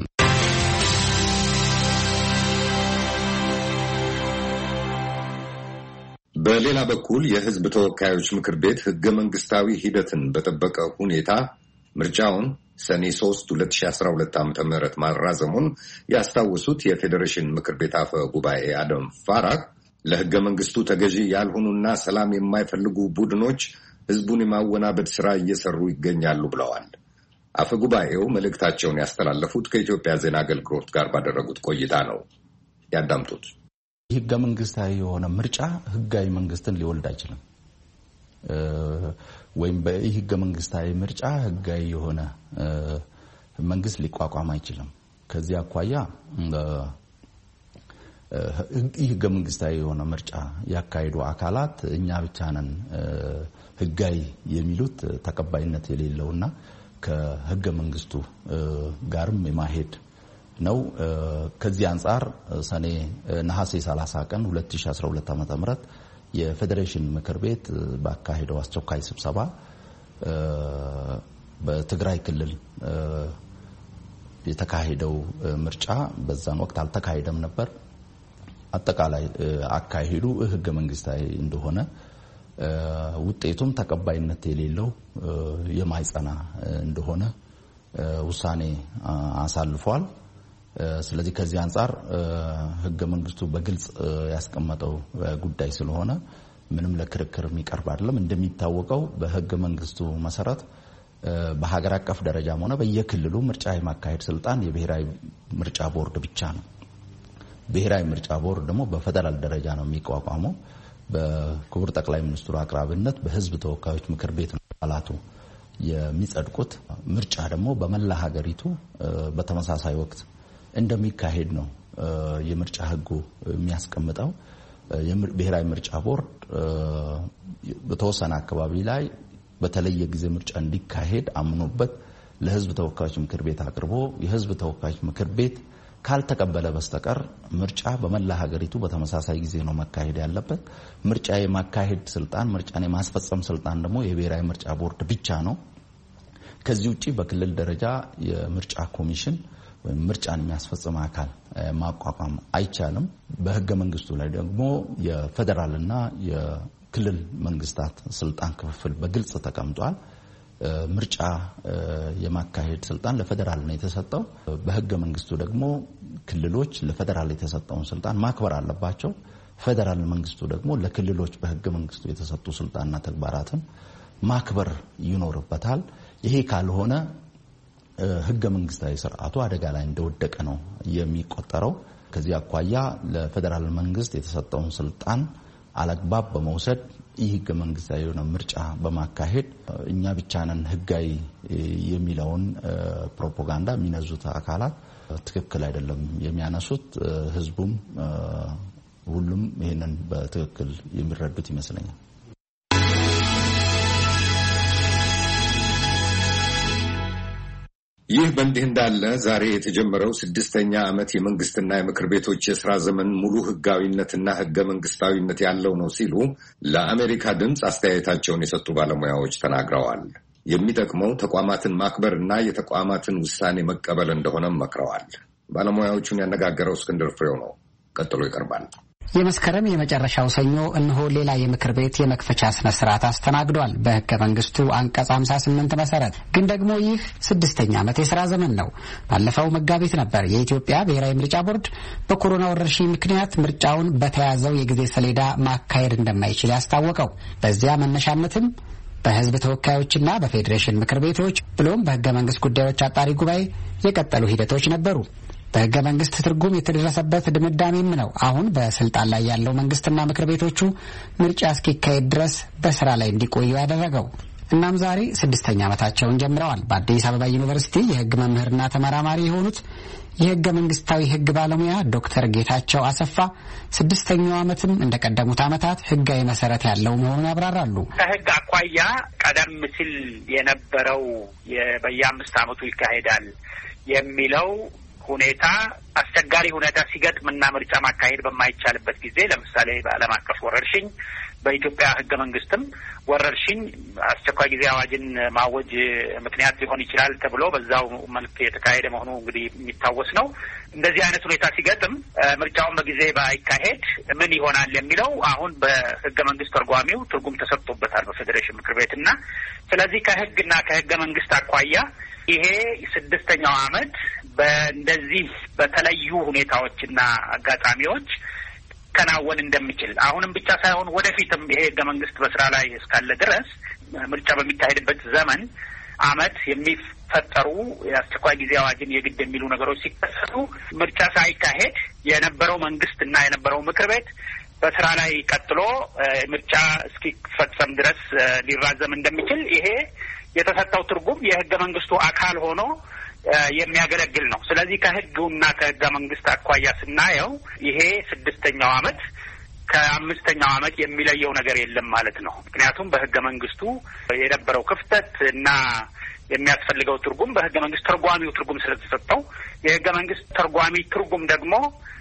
በሌላ በኩል የህዝብ ተወካዮች ምክር ቤት ህገ መንግስታዊ ሂደትን በጠበቀ ሁኔታ ምርጫውን ሰኔ ሶስት ሁለት ሺህ አስራ ሁለት ዓመተ ምህረት ማራዘሙን ያስታወሱት የፌዴሬሽን ምክር ቤት አፈ ጉባኤ አደም ፋራህ ለህገ መንግስቱ ተገዢ ያልሆኑና ሰላም የማይፈልጉ ቡድኖች ህዝቡን የማወናበድ ስራ እየሰሩ ይገኛሉ ብለዋል። አፈ ጉባኤው መልእክታቸውን ያስተላለፉት ከኢትዮጵያ ዜና አገልግሎት ጋር ባደረጉት ቆይታ ነው። ያዳምጡት። ህገ መንግስታዊ የሆነ ምርጫ ህጋዊ መንግስትን ሊወልድ አይችልም። ወይም በህገ መንግስታዊ ምርጫ ህጋዊ የሆነ መንግስት ሊቋቋም አይችልም። ከዚህ አኳያ ህገ መንግስታዊ የሆነ ምርጫ ያካሄዱ አካላት እኛ ብቻ ነን ህጋዊ የሚሉት ተቀባይነት የሌለውና ከህገ መንግስቱ ጋርም የማሄድ ነው። ከዚህ አንፃር ሰኔ ነሐሴ ሰላሳ ቀን ሁለት ሺህ አስራ ሁለት ዓመተ ምህረት የፌዴሬሽን ምክር ቤት ባካሄደው አስቸኳይ ስብሰባ በትግራይ ክልል የተካሄደው ምርጫ በዛን ወቅት አልተካሄደም ነበር። አጠቃላይ አካሄዱ ህገ መንግስታዊ እንደሆነ ውጤቱም ተቀባይነት የሌለው የማይጸና እንደሆነ ውሳኔ አሳልፏል። ስለዚህ ከዚህ አንፃር ህገ መንግስቱ በግልጽ ያስቀመጠው ጉዳይ ስለሆነ ምንም ለክርክር የሚቀርብ አይደለም። እንደሚታወቀው በህገ መንግስቱ መሰረት በሀገር አቀፍ ደረጃም ሆነ በየክልሉ ምርጫ የማካሄድ ስልጣን የብሔራዊ ምርጫ ቦርድ ብቻ ነው። ብሔራዊ ምርጫ ቦርድ ደግሞ በፌደራል ደረጃ ነው የሚቋቋመው። በክቡር ጠቅላይ ሚኒስትሩ አቅራቢነት በህዝብ ተወካዮች ምክር ቤት አባላቱ የሚጸድቁት ምርጫ ደግሞ በመላ ሀገሪቱ በተመሳሳይ ወቅት እንደሚካሄድ ነው የምርጫ ህጉ የሚያስቀምጠው። የብሔራዊ ምርጫ ቦርድ በተወሰነ አካባቢ ላይ በተለየ ጊዜ ምርጫ እንዲካሄድ አምኖበት ለህዝብ ተወካዮች ምክር ቤት አቅርቦ የህዝብ ተወካዮች ምክር ቤት ካልተቀበለ በስተቀር ምርጫ በመላ ሀገሪቱ በተመሳሳይ ጊዜ ነው መካሄድ ያለበት። ምርጫ የማካሄድ ስልጣን፣ ምርጫን የማስፈጸም ስልጣን ደግሞ የብሔራዊ ምርጫ ቦርድ ብቻ ነው። ከዚህ ውጪ በክልል ደረጃ የምርጫ ኮሚሽን ወይም ምርጫን የሚያስፈጽም አካል ማቋቋም አይቻልም። በህገ መንግስቱ ላይ ደግሞ የፌደራልና የክልል መንግስታት ስልጣን ክፍፍል በግልጽ ተቀምጧል። ምርጫ የማካሄድ ስልጣን ለፌደራል ነው የተሰጠው። በህገ መንግስቱ ደግሞ ክልሎች ለፌደራል የተሰጠውን ስልጣን ማክበር አለባቸው። ፌደራል መንግስቱ ደግሞ ለክልሎች በህገ መንግስቱ የተሰጡ ስልጣንና ተግባራትን ማክበር ይኖርበታል። ይሄ ካልሆነ ህገ መንግስታዊ ስርዓቱ አደጋ ላይ እንደወደቀ ነው የሚቆጠረው። ከዚህ አኳያ ለፌደራል መንግስት የተሰጠውን ስልጣን አለግባብ በመውሰድ ይህ ህገ መንግስታዊ የሆነ ምርጫ በማካሄድ እኛ ብቻ ነን ህጋዊ የሚለውን ፕሮፓጋንዳ የሚነዙት አካላት ትክክል አይደለም የሚያነሱት። ህዝቡም ሁሉም ይሄንን በትክክል የሚረዱት ይመስለኛል። ይህ በእንዲህ እንዳለ ዛሬ የተጀመረው ስድስተኛ ዓመት የመንግስትና የምክር ቤቶች የሥራ ዘመን ሙሉ ህጋዊነትና ህገ መንግስታዊነት ያለው ነው ሲሉ ለአሜሪካ ድምፅ አስተያየታቸውን የሰጡ ባለሙያዎች ተናግረዋል። የሚጠቅመው ተቋማትን ማክበርና የተቋማትን ውሳኔ መቀበል እንደሆነም መክረዋል። ባለሙያዎቹን ያነጋገረው እስክንድር ፍሬው ነው። ቀጥሎ ይቀርባል። የመስከረም የመጨረሻው ሰኞ እነሆ ሌላ የምክር ቤት የመክፈቻ ስነ ስርዓት አስተናግዷል። በሕገ መንግስቱ አንቀጽ ሃምሳ ስምንት መሰረት ግን ደግሞ ይህ ስድስተኛ ዓመት የሥራ ዘመን ነው። ባለፈው መጋቢት ነበር የኢትዮጵያ ብሔራዊ ምርጫ ቦርድ በኮሮና ወረርሽኝ ምክንያት ምርጫውን በተያዘው የጊዜ ሰሌዳ ማካሄድ እንደማይችል ያስታወቀው። በዚያ መነሻነትም በሕዝብ ተወካዮችና በፌዴሬሽን ምክር ቤቶች ብሎም በሕገ መንግስት ጉዳዮች አጣሪ ጉባኤ የቀጠሉ ሂደቶች ነበሩ። በሕገ መንግስት ትርጉም የተደረሰበት ድምዳሜም ነው አሁን በስልጣን ላይ ያለው መንግስትና ምክር ቤቶቹ ምርጫ እስኪካሄድ ድረስ በስራ ላይ እንዲቆዩ ያደረገው። እናም ዛሬ ስድስተኛ ዓመታቸውን ጀምረዋል። በአዲስ አበባ ዩኒቨርሲቲ የሕግ መምህርና ተመራማሪ የሆኑት የሕገ መንግስታዊ ሕግ ባለሙያ ዶክተር ጌታቸው አሰፋ ስድስተኛው ዓመትም እንደቀደሙት ዓመታት ሕጋዊ መሰረት ያለው መሆኑን ያብራራሉ። ከሕግ አኳያ ቀደም ሲል የነበረው በየአምስት ዓመቱ ይካሄዳል የሚለው ሁኔታ አስቸጋሪ ሁኔታ ሲገጥምና ምርጫ ማካሄድ በማይቻልበት ጊዜ ለምሳሌ በዓለም አቀፍ ወረርሽኝ በኢትዮጵያ ሕገ መንግስትም ወረርሽኝ አስቸኳይ ጊዜ አዋጅን ማወጅ ምክንያት ሊሆን ይችላል ተብሎ በዛው መልክ የተካሄደ መሆኑ እንግዲህ የሚታወስ ነው። እንደዚህ አይነት ሁኔታ ሲገጥም ምርጫውን በጊዜ ባይካሄድ ምን ይሆናል የሚለው አሁን በሕገ መንግስት ተርጓሚው ትርጉም ተሰጥቶበታል በፌዴሬሽን ምክር ቤትና ስለዚህ ከሕግና ከሕገ መንግስት አኳያ ይሄ ስድስተኛው ዓመት በእንደዚህ በተለዩ ሁኔታዎችና አጋጣሚዎች ከናወን እንደሚችል አሁንም ብቻ ሳይሆን ወደፊትም ይሄ ሕገ መንግስት በስራ ላይ እስካለ ድረስ ምርጫ በሚካሄድበት ዘመን ዓመት የሚፈጠሩ የአስቸኳይ ጊዜ አዋጅን የግድ የሚሉ ነገሮች ሲከሰቱ ምርጫ ሳይካሄድ የነበረው መንግስትና የነበረው ምክር ቤት በስራ ላይ ቀጥሎ ምርጫ እስኪፈጸም ድረስ ሊራዘም እንደሚችል ይሄ የተሰጠው ትርጉም የሕገ መንግስቱ አካል ሆኖ የሚያገለግል ነው። ስለዚህ ከሕጉና ከሕገ መንግስት አኳያ ስናየው ይሄ ስድስተኛው ዓመት ከአምስተኛው ዓመት የሚለየው ነገር የለም ማለት ነው። ምክንያቱም በሕገ መንግስቱ የነበረው ክፍተት እና የሚያስፈልገው ትርጉም በሕገ መንግስት ተርጓሚው ትርጉም ስለተሰጠው የሕገ መንግስት ተርጓሚ ትርጉም ደግሞ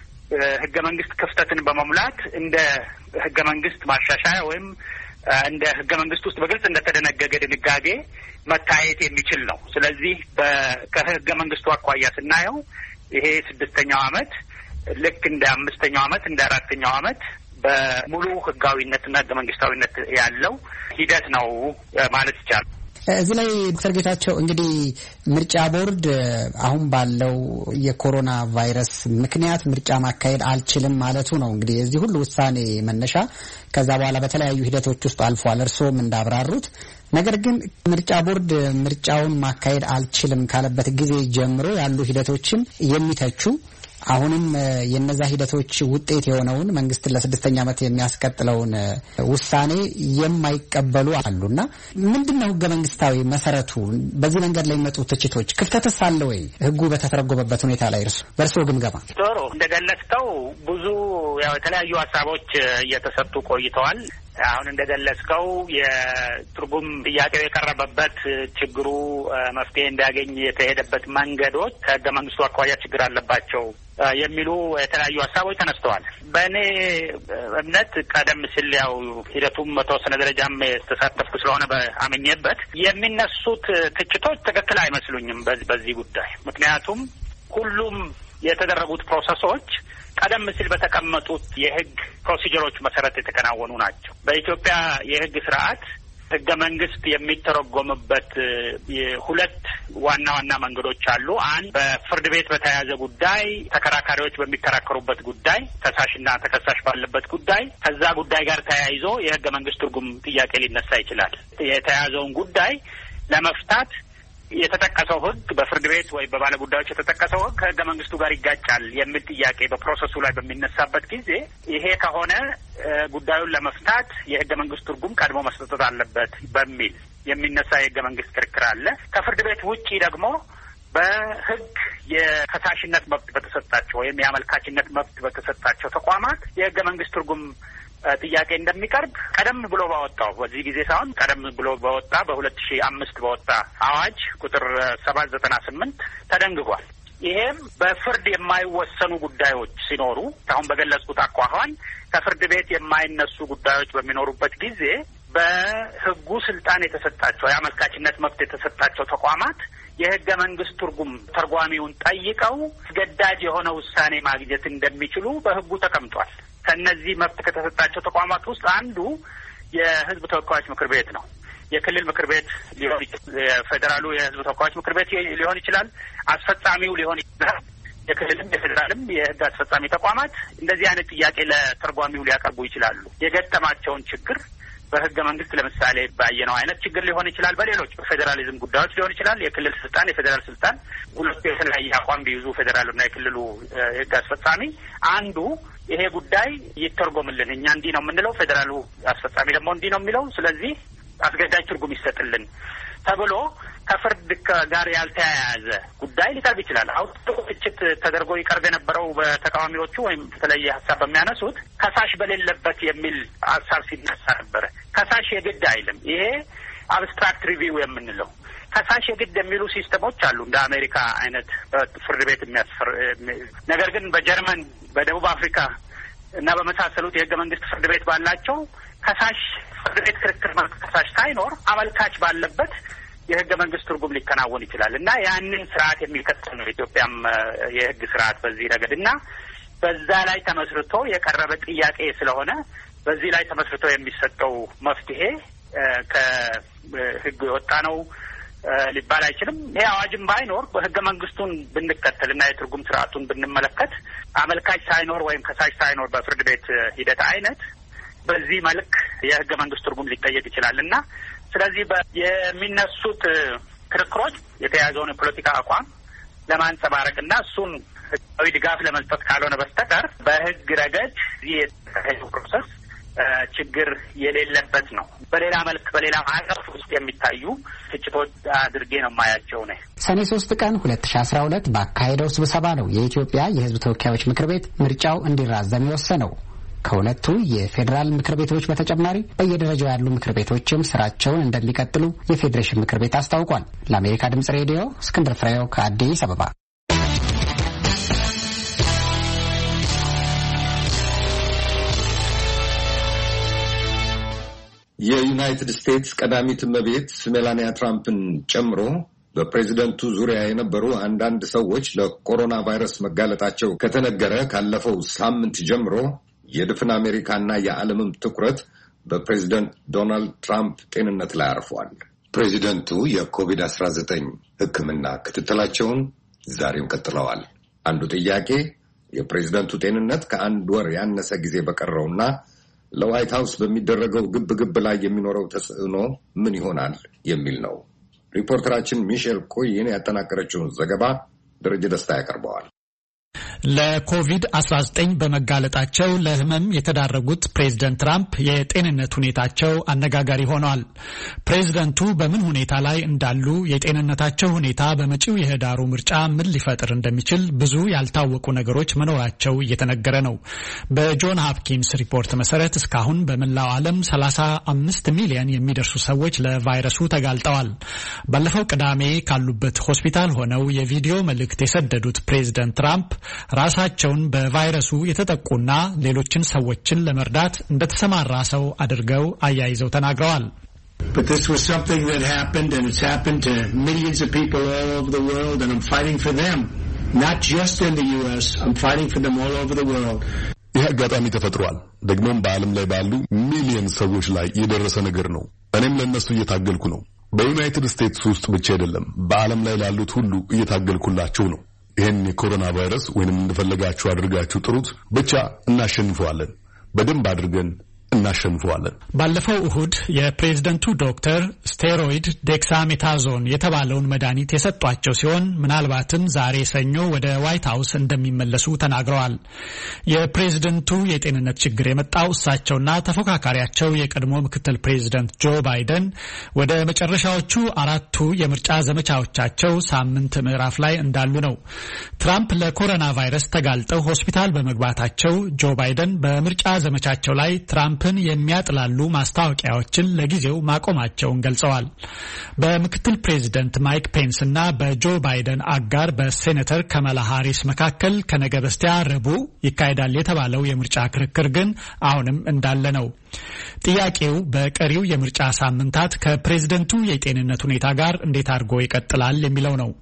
ሕገ መንግስት ክፍተትን በመሙላት እንደ ሕገ መንግስት ማሻሻያ ወይም እንደ ሕገ መንግስት ውስጥ በግልጽ እንደተደነገገ ድንጋጌ መታየት የሚችል ነው። ስለዚህ ከሕገ መንግስቱ አኳያ ስናየው ይሄ ስድስተኛው ዓመት ልክ እንደ አምስተኛው ዓመት እንደ አራተኛው ዓመት በሙሉ ሕጋዊነትና ሕገ መንግስታዊነት ያለው ሂደት ነው ማለት ይቻላል። እዚህ ላይ ዶክተር ጌታቸው እንግዲህ ምርጫ ቦርድ አሁን ባለው የኮሮና ቫይረስ ምክንያት ምርጫ ማካሄድ አልችልም ማለቱ ነው እንግዲህ የዚህ ሁሉ ውሳኔ መነሻ። ከዛ በኋላ በተለያዩ ሂደቶች ውስጥ አልፏል እርስዎም እንዳብራሩት። ነገር ግን ምርጫ ቦርድ ምርጫውን ማካሄድ አልችልም ካለበት ጊዜ ጀምሮ ያሉ ሂደቶችን የሚተቹ አሁንም የነዛ ሂደቶች ውጤት የሆነውን መንግስትን ለስድስተኛ ዓመት የሚያስቀጥለውን ውሳኔ የማይቀበሉ አሉና ምንድነው ሕገ መንግስታዊ መሰረቱ? በዚህ መንገድ ላይ የሚመጡ ትችቶች ክፍተትስ አለ ወይ? ሕጉ በተተረጎመበት ሁኔታ ላይ እርሱ በእርስዎ ግምገማ? ጥሩ እንደገለጽከው ብዙ ያው የተለያዩ ሀሳቦች እየተሰጡ ቆይተዋል። አሁን እንደገለጽከው የትርጉም ጥያቄው የቀረበበት ችግሩ መፍትሄ እንዲያገኝ የተሄደበት መንገዶች ከሕገ መንግስቱ አኳያ ችግር አለባቸው የሚሉ የተለያዩ ሀሳቦች ተነስተዋል። በእኔ እምነት ቀደም ሲል ያው ሂደቱም በተወሰነ ደረጃም የተሳተፍኩ ስለሆነ በአመኘበት የሚነሱት ትችቶች ትክክል አይመስሉኝም በዚህ ጉዳይ። ምክንያቱም ሁሉም የተደረጉት ፕሮሰሶች ቀደም ሲል በተቀመጡት የሕግ ፕሮሲጀሮች መሰረት የተከናወኑ ናቸው። በኢትዮጵያ የሕግ ስርዓት ሕገ መንግስት የሚተረጎምበት ሁለት ዋና ዋና መንገዶች አሉ። አንድ በፍርድ ቤት በተያያዘ ጉዳይ፣ ተከራካሪዎች በሚከራከሩበት ጉዳይ፣ ከሳሽና ተከሳሽ ባለበት ጉዳይ፣ ከዛ ጉዳይ ጋር ተያይዞ የሕገ መንግስት ትርጉም ጥያቄ ሊነሳ ይችላል። የተያያዘውን ጉዳይ ለመፍታት የተጠቀሰው ሕግ በፍርድ ቤት ወይ በባለ ጉዳዮች የተጠቀሰው ሕግ ከሕገ መንግስቱ ጋር ይጋጫል የሚል ጥያቄ በፕሮሰሱ ላይ በሚነሳበት ጊዜ ይሄ ከሆነ ጉዳዩን ለመፍታት የሕገ መንግስት ትርጉም ቀድሞ መስጠት አለበት በሚል የሚነሳ የሕገ መንግስት ክርክር አለ። ከፍርድ ቤት ውጪ ደግሞ በሕግ የከሳሽነት መብት በተሰጣቸው ወይም የአመልካችነት መብት በተሰጣቸው ተቋማት የሕገ መንግስት ትርጉም ጥያቄ እንደሚቀርብ ቀደም ብሎ ባወጣው በዚህ ጊዜ ሳይሆን ቀደም ብሎ በወጣ በሁለት ሺህ አምስት በወጣ አዋጅ ቁጥር ሰባት ዘጠና ስምንት ተደንግጓል። ይሄም በፍርድ የማይወሰኑ ጉዳዮች ሲኖሩ አሁን በገለጽኩት አኳኋን ከፍርድ ቤት የማይነሱ ጉዳዮች በሚኖሩበት ጊዜ በህጉ ስልጣን የተሰጣቸው የአመልካችነት መብት የተሰጣቸው ተቋማት የህገ መንግስት ትርጉም ተርጓሚውን ጠይቀው አስገዳጅ የሆነ ውሳኔ ማግኘት እንደሚችሉ በህጉ ተቀምጧል። ከነዚህ መብት ከተሰጣቸው ተቋማት ውስጥ አንዱ የህዝብ ተወካዮች ምክር ቤት ነው። የክልል ምክር ቤት ሊሆን ይችላል፣ የፌዴራሉ የህዝብ ተወካዮች ምክር ቤት ሊሆን ይችላል፣ አስፈጻሚው ሊሆን ይችላል። የክልልም የፌዴራልም የህግ አስፈጻሚ ተቋማት እንደዚህ አይነት ጥያቄ ለተርጓሚው ሊያቀርቡ ይችላሉ። የገጠማቸውን ችግር በህገ መንግስት ለምሳሌ ባየነው አይነት ችግር ሊሆን ይችላል። በሌሎች በፌዴራሊዝም ጉዳዮች ሊሆን ይችላል። የክልል ስልጣን፣ የፌዴራል ስልጣን ሁለቱ የተለያየ አቋም ቢይዙ ፌዴራሉና የክልሉ የህግ አስፈጻሚ አንዱ ይሄ ጉዳይ ይተርጎምልን፣ እኛ እንዲህ ነው የምንለው፣ ፌዴራሉ አስፈጻሚ ደግሞ እንዲህ ነው የሚለው፣ ስለዚህ አስገዳጅ ትርጉም ይሰጥልን ተብሎ ከፍርድ ጋር ያልተያያዘ ጉዳይ ሊቀርብ ይችላል። አሁን ትችት ተደርጎ ይቀርብ የነበረው በተቃዋሚዎቹ ወይም የተለየ ሀሳብ በሚያነሱት ከሳሽ በሌለበት የሚል ሀሳብ ሲነሳ ነበረ። ከሳሽ የግድ አይልም። ይሄ አብስትራክት ሪቪው የምንለው ከሳሽ የግድ የሚሉ ሲስተሞች አሉ፣ እንደ አሜሪካ አይነት ፍርድ ቤት የሚያስፈር ነገር ግን በጀርመን፣ በደቡብ አፍሪካ እና በመሳሰሉት የህገ መንግስት ፍርድ ቤት ባላቸው ከሳሽ ፍርድ ቤት ክርክር መልክ ከሳሽ ሳይኖር አመልካች ባለበት የህገ መንግስት ትርጉም ሊከናወን ይችላል እና ያንን ስርዓት የሚከተል ነው የኢትዮጵያም የህግ ስርዓት በዚህ ረገድ እና በዛ ላይ ተመስርቶ የቀረበ ጥያቄ ስለሆነ በዚህ ላይ ተመስርቶ የሚሰጠው መፍትሄ ከህግ የወጣ ነው ሊባል አይችልም። ይሄ አዋጅም ባይኖር በህገ መንግስቱን ብንከተልና የትርጉም ስርዓቱን ብንመለከት አመልካች ሳይኖር ወይም ከሳሽ ሳይኖር በፍርድ ቤት ሂደት አይነት በዚህ መልክ የህገ መንግስት ትርጉም ሊጠየቅ ይችላል እና ስለዚህ የሚነሱት ክርክሮች የተያዘውን የፖለቲካ አቋም ለማንጸባረቅና እሱን ህጋዊ ድጋፍ ለመስጠት ካልሆነ በስተቀር በህግ ረገድ ይህ የተካሄደው ፕሮሰስ ችግር የሌለበት ነው። በሌላ መልክ በሌላ ማዕቀፍ ውስጥ የሚታዩ ትችቶች አድርጌ ነው የማያቸው ነው። ሰኔ ሶስት ቀን ሁለት ሺ አስራ ሁለት ባካሄደው ስብሰባ ነው የኢትዮጵያ የህዝብ ተወካዮች ምክር ቤት ምርጫው እንዲራዘም የወሰነው። ከሁለቱ የፌዴራል ምክር ቤቶች በተጨማሪ በየደረጃው ያሉ ምክር ቤቶችም ስራቸውን እንደሚቀጥሉ የፌዴሬሽን ምክር ቤት አስታውቋል። ለአሜሪካ ድምጽ ሬዲዮ እስክንድር ፍሬው ከአዲስ አበባ። የዩናይትድ ስቴትስ ቀዳሚት እመቤት ሜላኒያ ትራምፕን ጨምሮ በፕሬዝደንቱ ዙሪያ የነበሩ አንዳንድ ሰዎች ለኮሮና ቫይረስ መጋለጣቸው ከተነገረ ካለፈው ሳምንት ጀምሮ የድፍን አሜሪካና የዓለምም ትኩረት በፕሬዝደንት ዶናልድ ትራምፕ ጤንነት ላይ አርፏል። ፕሬዝደንቱ የኮቪድ አስራ ዘጠኝ ሕክምና ክትትላቸውን ዛሬም ቀጥለዋል። አንዱ ጥያቄ የፕሬዝደንቱ ጤንነት ከአንድ ወር ያነሰ ጊዜ በቀረውና ለዋይት ሀውስ በሚደረገው ግብ ግብ ላይ የሚኖረው ተጽዕኖ ምን ይሆናል የሚል ነው። ሪፖርተራችን ሚሼል ኮይን ያጠናቀረችውን ዘገባ ደረጀ ደስታ ያቀርበዋል። ለኮቪድ አስራ ዘጠኝ በመጋለጣቸው ለህመም የተዳረጉት ፕሬዝደንት ትራምፕ የጤንነት ሁኔታቸው አነጋጋሪ ሆኗል። ፕሬዝደንቱ በምን ሁኔታ ላይ እንዳሉ፣ የጤንነታቸው ሁኔታ በመጪው የህዳሩ ምርጫ ምን ሊፈጥር እንደሚችል ብዙ ያልታወቁ ነገሮች መኖራቸው እየተነገረ ነው። በጆን ሆፕኪንስ ሪፖርት መሰረት እስካሁን በመላው ዓለም ሰላሳ አምስት ሚሊዮን የሚደርሱ ሰዎች ለቫይረሱ ተጋልጠዋል። ባለፈው ቅዳሜ ካሉበት ሆስፒታል ሆነው የቪዲዮ መልእክት የሰደዱት ፕሬዝደንት ትራምፕ ራሳቸውን በቫይረሱ የተጠቁና ሌሎችን ሰዎችን ለመርዳት እንደተሰማራ ሰው አድርገው አያይዘው ተናግረዋል። But this was something that happened, and it's happened to millions of people all over the world, and I'm fighting for them. Not just in the U S, I'm fighting for them all over the world. ይህ አጋጣሚ ተፈጥሯል። ደግሞም በዓለም ላይ ባሉ ሚሊዮን ሰዎች ላይ የደረሰ ነገር ነው። እኔም ለእነሱ እየታገልኩ ነው። በዩናይትድ ስቴትስ ውስጥ ብቻ አይደለም፣ በዓለም ላይ ላሉት ሁሉ እየታገልኩላቸው ነው። ይህን የኮሮና ቫይረስ ወይንም እንደፈለጋችሁ አድርጋችሁ ጥሩት፣ ብቻ እናሸንፈዋለን። በደንብ አድርገን እናሸንፈዋለን። ባለፈው እሁድ የፕሬዝደንቱ ዶክተር ስቴሮይድ ዴክሳሜታዞን የተባለውን መድኃኒት የሰጧቸው ሲሆን ምናልባትም ዛሬ ሰኞ ወደ ዋይት ሀውስ እንደሚመለሱ ተናግረዋል። የፕሬዝደንቱ የጤንነት ችግር የመጣው እሳቸውና ተፎካካሪያቸው የቀድሞ ምክትል ፕሬዝደንት ጆ ባይደን ወደ መጨረሻዎቹ አራቱ የምርጫ ዘመቻዎቻቸው ሳምንት ምዕራፍ ላይ እንዳሉ ነው። ትራምፕ ለኮሮና ቫይረስ ተጋልጠው ሆስፒታል በመግባታቸው ጆ ባይደን በምርጫ ዘመቻቸው ላይ ትራምፕ ትራምፕን የሚያጥላሉ ማስታወቂያዎችን ለጊዜው ማቆማቸውን ገልጸዋል። በምክትል ፕሬዚደንት ማይክ ፔንስ እና በጆ ባይደን አጋር በሴኔተር ካማላ ሃሪስ መካከል ከነገ በስቲያ ረቡዕ ይካሄዳል የተባለው የምርጫ ክርክር ግን አሁንም እንዳለ ነው። ጥያቄው በቀሪው የምርጫ ሳምንታት ከፕሬዝደንቱ የጤንነት ሁኔታ ጋር እንዴት አድርጎ ይቀጥላል የሚለው ነው።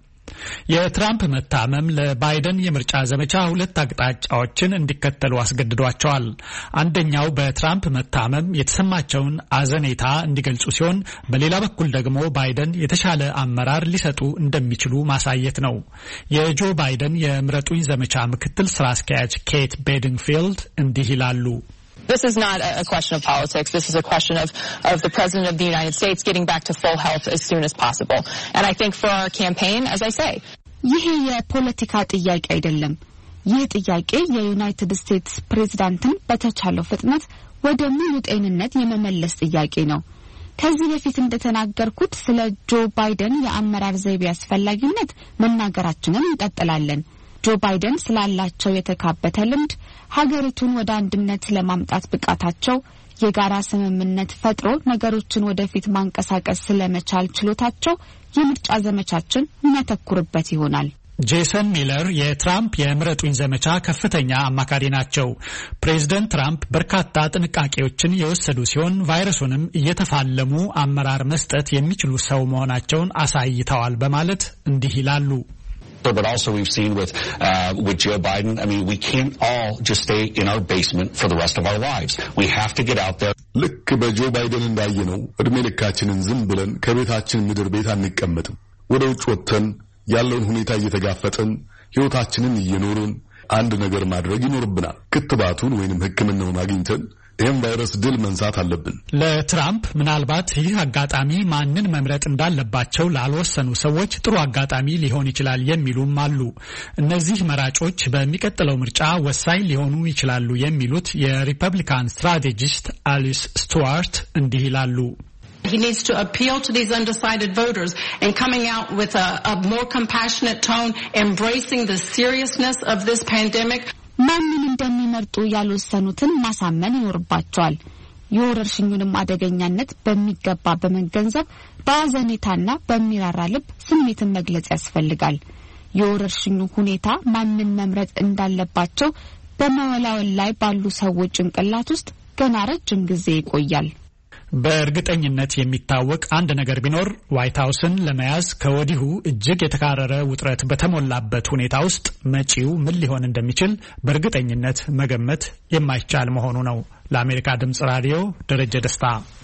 የትራምፕ መታመም ለባይደን የምርጫ ዘመቻ ሁለት አቅጣጫዎችን እንዲከተሉ አስገድዷቸዋል። አንደኛው በትራምፕ መታመም የተሰማቸውን አዘኔታ እንዲገልጹ ሲሆን፣ በሌላ በኩል ደግሞ ባይደን የተሻለ አመራር ሊሰጡ እንደሚችሉ ማሳየት ነው። የጆ ባይደን የምረጡኝ ዘመቻ ምክትል ስራ አስኪያጅ ኬት ቤዲንግፊልድ እንዲህ ይላሉ። This is not a question of politics. This is a question of, of the President of the United States getting back to full health as soon as possible. And I think for our campaign, as I say, ይሄ የፖለቲካ ጥያቄ አይደለም። ይህ ጥያቄ የዩናይትድ ስቴትስ ፕሬዝዳንትን በተቻለው ፍጥነት ወደ ሙሉ ጤንነት የመመለስ ጥያቄ ነው። ከዚህ በፊት እንደተናገርኩት ስለ ጆ ባይደን የአመራር ዘይቤ አስፈላጊነት መናገራችንን እንቀጥላለን። ጆ ባይደን ስላላቸው የተካበተ ልምድ፣ ሀገሪቱን ወደ አንድነት ለማምጣት ብቃታቸው፣ የጋራ ስምምነት ፈጥሮ ነገሮችን ወደፊት ማንቀሳቀስ ስለመቻል ችሎታቸው የምርጫ ዘመቻችን የሚያተኩርበት ይሆናል። ጄሰን ሚለር የትራምፕ የምረጡኝ ዘመቻ ከፍተኛ አማካሪ ናቸው። ፕሬዝደንት ትራምፕ በርካታ ጥንቃቄዎችን የወሰዱ ሲሆን ቫይረሱንም እየተፋለሙ አመራር መስጠት የሚችሉ ሰው መሆናቸውን አሳይተዋል በማለት እንዲህ ይላሉ። But also we've seen with uh, with Joe Biden, I mean, we can't all just stay in our basement for the rest of our lives. We have to get out there. ልክ በጆ ባይደን እንዳየነው እድሜ ልካችንን ዝም ብለን ከቤታችን ምድር ቤት አንቀመጥም። ወደ ውጭ ወጥተን ያለውን ሁኔታ እየተጋፈጠን ህይወታችንን እየኖርን አንድ ነገር ማድረግ ይኖርብናል። ክትባቱን ወይንም ሕክምናውን አግኝተን ይህም ቫይረስ ድል መንሳት አለብን። ለትራምፕ ምናልባት ይህ አጋጣሚ ማንን መምረጥ እንዳለባቸው ላልወሰኑ ሰዎች ጥሩ አጋጣሚ ሊሆን ይችላል የሚሉም አሉ። እነዚህ መራጮች በሚቀጥለው ምርጫ ወሳኝ ሊሆኑ ይችላሉ የሚሉት የሪፐብሊካን ስትራቴጂስት አሊስ ስቱዋርት እንዲህ ይላሉ። He needs to appeal to these undecided voters and coming out with a, a more compassionate tone, embracing the seriousness of this pandemic. ማንን እንደሚመርጡ ያልወሰኑትን ማሳመን ይኖርባቸዋል። የወረርሽኙንም አደገኛነት በሚገባ በመገንዘብ በአዘኔታና በሚራራ ልብ ስሜትን መግለጽ ያስፈልጋል። የወረርሽኙ ሁኔታ ማንን መምረጥ እንዳለባቸው በመወላወል ላይ ባሉ ሰዎች ጭንቅላት ውስጥ ገና ረጅም ጊዜ ይቆያል። በእርግጠኝነት የሚታወቅ አንድ ነገር ቢኖር ዋይት ሀውስን ለመያዝ ከወዲሁ እጅግ የተካረረ ውጥረት በተሞላበት ሁኔታ ውስጥ መጪው ምን ሊሆን እንደሚችል በእርግጠኝነት መገመት የማይቻል መሆኑ ነው። ለአሜሪካ ድምጽ ራዲዮ ደረጀ ደስታ።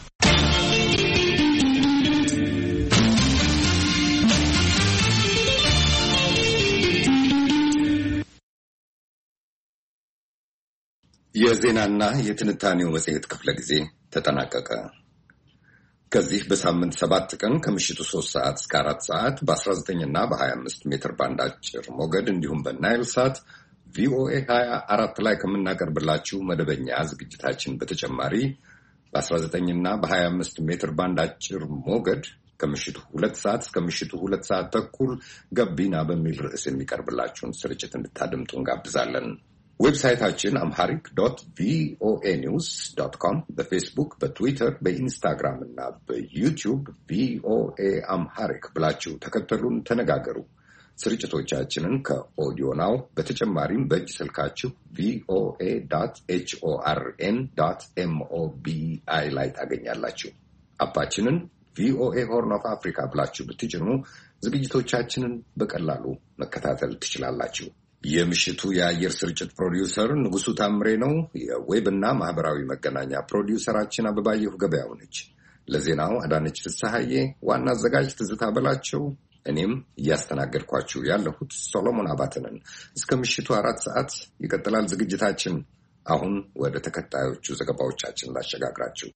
የዜናና የትንታኔው መጽሔት ክፍለ ጊዜ ተጠናቀቀ። ከዚህ በሳምንት ሰባት ቀን ከምሽቱ ሶስት ሰዓት እስከ አራት ሰዓት በአስራ ዘጠኝ እና በሀያ አምስት ሜትር ባንድ አጭር ሞገድ እንዲሁም በናይል ሳት ቪኦኤ ሀያ አራት ላይ ከምናቀርብላችሁ መደበኛ ዝግጅታችን በተጨማሪ በአስራ ዘጠኝ እና በሀያ አምስት ሜትር ባንድ አጭር ሞገድ ከምሽቱ ሁለት ሰዓት እስከ ምሽቱ ሁለት ሰዓት ተኩል ገቢና በሚል ርዕስ የሚቀርብላችሁን ስርጭት እንድታደምጡ እንጋብዛለን። ዌብሳይታችን አምሃሪክ ዶት ቪኦኤ ኒውስ ዶት ኮም፣ በፌስቡክ፣ በትዊተር፣ በኢንስታግራም እና በዩቲዩብ ቪኦኤ አምሃሪክ ብላችሁ ተከተሉን፣ ተነጋገሩ። ስርጭቶቻችንን ከኦዲዮ ናው በተጨማሪም በእጅ ስልካችሁ ቪኦኤ ዶት ኤችኦአርኤን ዶት ኤምኦቢአይ ላይ ታገኛላችሁ። አፓችንን ቪኦኤ ሆርን ኦፍ አፍሪካ ብላችሁ ብትጭኑ ዝግጅቶቻችንን በቀላሉ መከታተል ትችላላችሁ። የምሽቱ የአየር ስርጭት ፕሮዲውሰር ንጉሱ ታምሬ ነው። የዌብ እና ማህበራዊ መገናኛ ፕሮዲውሰራችን አበባየሁ ገበያው ነች። ለዜናው አዳነች ፍስሐዬ፣ ዋና አዘጋጅ ትዝታ በላቸው፣ እኔም እያስተናገድኳችሁ ያለሁት ሶሎሞን አባተንን። እስከ ምሽቱ አራት ሰዓት ይቀጥላል ዝግጅታችን። አሁን ወደ ተከታዮቹ ዘገባዎቻችን ላሸጋግራችሁ።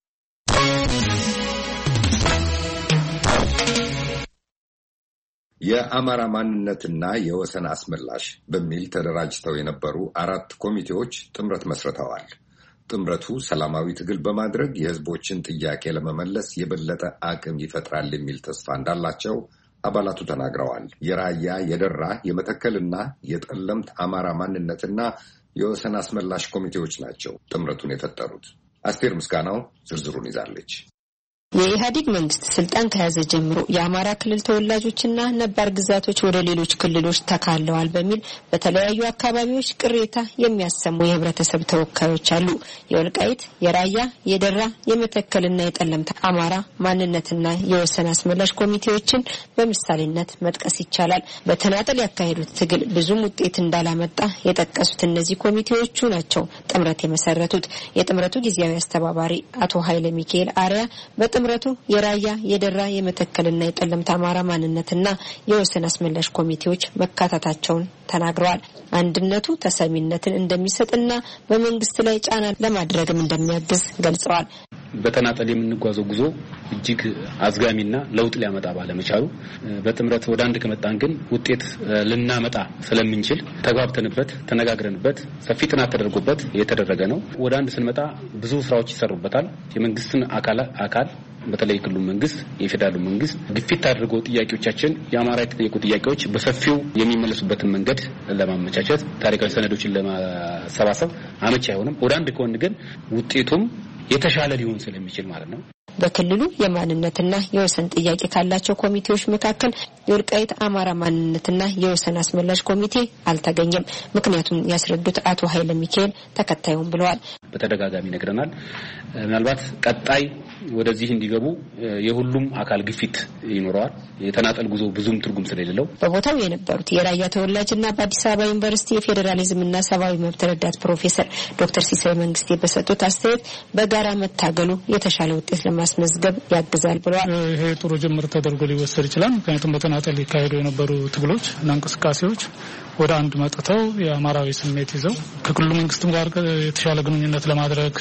የአማራ ማንነትና የወሰን አስመላሽ በሚል ተደራጅተው የነበሩ አራት ኮሚቴዎች ጥምረት መስርተዋል። ጥምረቱ ሰላማዊ ትግል በማድረግ የህዝቦችን ጥያቄ ለመመለስ የበለጠ አቅም ይፈጥራል የሚል ተስፋ እንዳላቸው አባላቱ ተናግረዋል። የራያ፣ የደራ፣ የመተከልና የጠለምት አማራ ማንነትና የወሰን አስመላሽ ኮሚቴዎች ናቸው ጥምረቱን የፈጠሩት። አስቴር ምስጋናው ዝርዝሩን ይዛለች። የኢህአዴግ መንግስት ስልጣን ከያዘ ጀምሮ የአማራ ክልል ተወላጆችና ነባር ግዛቶች ወደ ሌሎች ክልሎች ተካለዋል በሚል በተለያዩ አካባቢዎች ቅሬታ የሚያሰሙ የህብረተሰብ ተወካዮች አሉ። የወልቃይት፣ የራያ፣ የደራ፣ የመተከልና የጠለምት አማራ ማንነትና የወሰን አስመላሽ ኮሚቴዎችን በምሳሌነት መጥቀስ ይቻላል። በተናጠል ያካሄዱት ትግል ብዙም ውጤት እንዳላመጣ የጠቀሱት እነዚህ ኮሚቴዎቹ ናቸው ጥምረት የመሰረቱት። የጥምረቱ ጊዜያዊ አስተባባሪ አቶ ኃይለ ሚካኤል አሪያ ጥምረቱ የራያ፣ የደራ፣ የመተከልና የጠለምት አማራ ማንነትና የወሰን አስመላሽ ኮሚቴዎች መካተታቸውን ተናግረዋል። አንድነቱ ተሰሚነትን እንደሚሰጥና በመንግስት ላይ ጫና ለማድረግም እንደሚያግዝ ገልጸዋል። በተናጠል የምንጓዘው ጉዞ እጅግ አዝጋሚና ለውጥ ሊያመጣ ባለመቻሉ በጥምረት ወደ አንድ ከመጣን ግን ውጤት ልናመጣ ስለምንችል ተጓብተንበት ተነጋግረንበት ሰፊ ጥናት ተደርጎበት የተደረገ ነው። ወደ አንድ ስንመጣ ብዙ ስራዎች ይሰሩበታል። የመንግስትን አካል አካል በተለይ ክልሉ መንግስት፣ የፌደራሉ መንግስት ግፊት አድርጎ ጥያቄዎቻችን የአማራ የተጠየቁ ጥያቄዎች በሰፊው የሚመለሱበትን መንገድ ለማመቻቸት ታሪካዊ ሰነዶችን ለማሰባሰብ አመቺ አይሆንም። ወደ አንድ ከሆነ ግን ውጤቱም የተሻለ ሊሆን ስለሚችል ማለት ነው። በክልሉ የማንነትና የወሰን ጥያቄ ካላቸው ኮሚቴዎች መካከል የወልቃይት አማራ ማንነትና የወሰን አስመላሽ ኮሚቴ አልተገኘም። ምክንያቱም ያስረዱት አቶ ኃይለ ሚካኤል ተከታዩም ብለዋል። በተደጋጋሚ ነግረናል። ምናልባት ቀጣይ ወደዚህ እንዲገቡ የሁሉም አካል ግፊት ይኖረዋል። የተናጠል ጉዞ ብዙም ትርጉም ስለሌለው በቦታው የነበሩት የራያ ተወላጅና በአዲስ አበባ ዩኒቨርሲቲ የፌዴራሊዝምና ሰብአዊ መብት ረዳት ፕሮፌሰር ዶክተር ሲሳይ መንግስቴ በሰጡት አስተያየት በጋራ መታገሉ የተሻለ ውጤት ለማስመዝገብ ያግዛል ብለዋል። ይሄ ጥሩ ጅምር ተደርጎ ሊወሰድ ይችላል። ምክንያቱም በተናጠል ሊካሄዱ የነበሩ ትግሎች እና እንቅስቃሴዎች ወደ አንድ መጥተው የአማራዊ ስሜት ይዘው ከክልሉ መንግስትም ጋር የተሻለ ግንኙነት ለማድረግ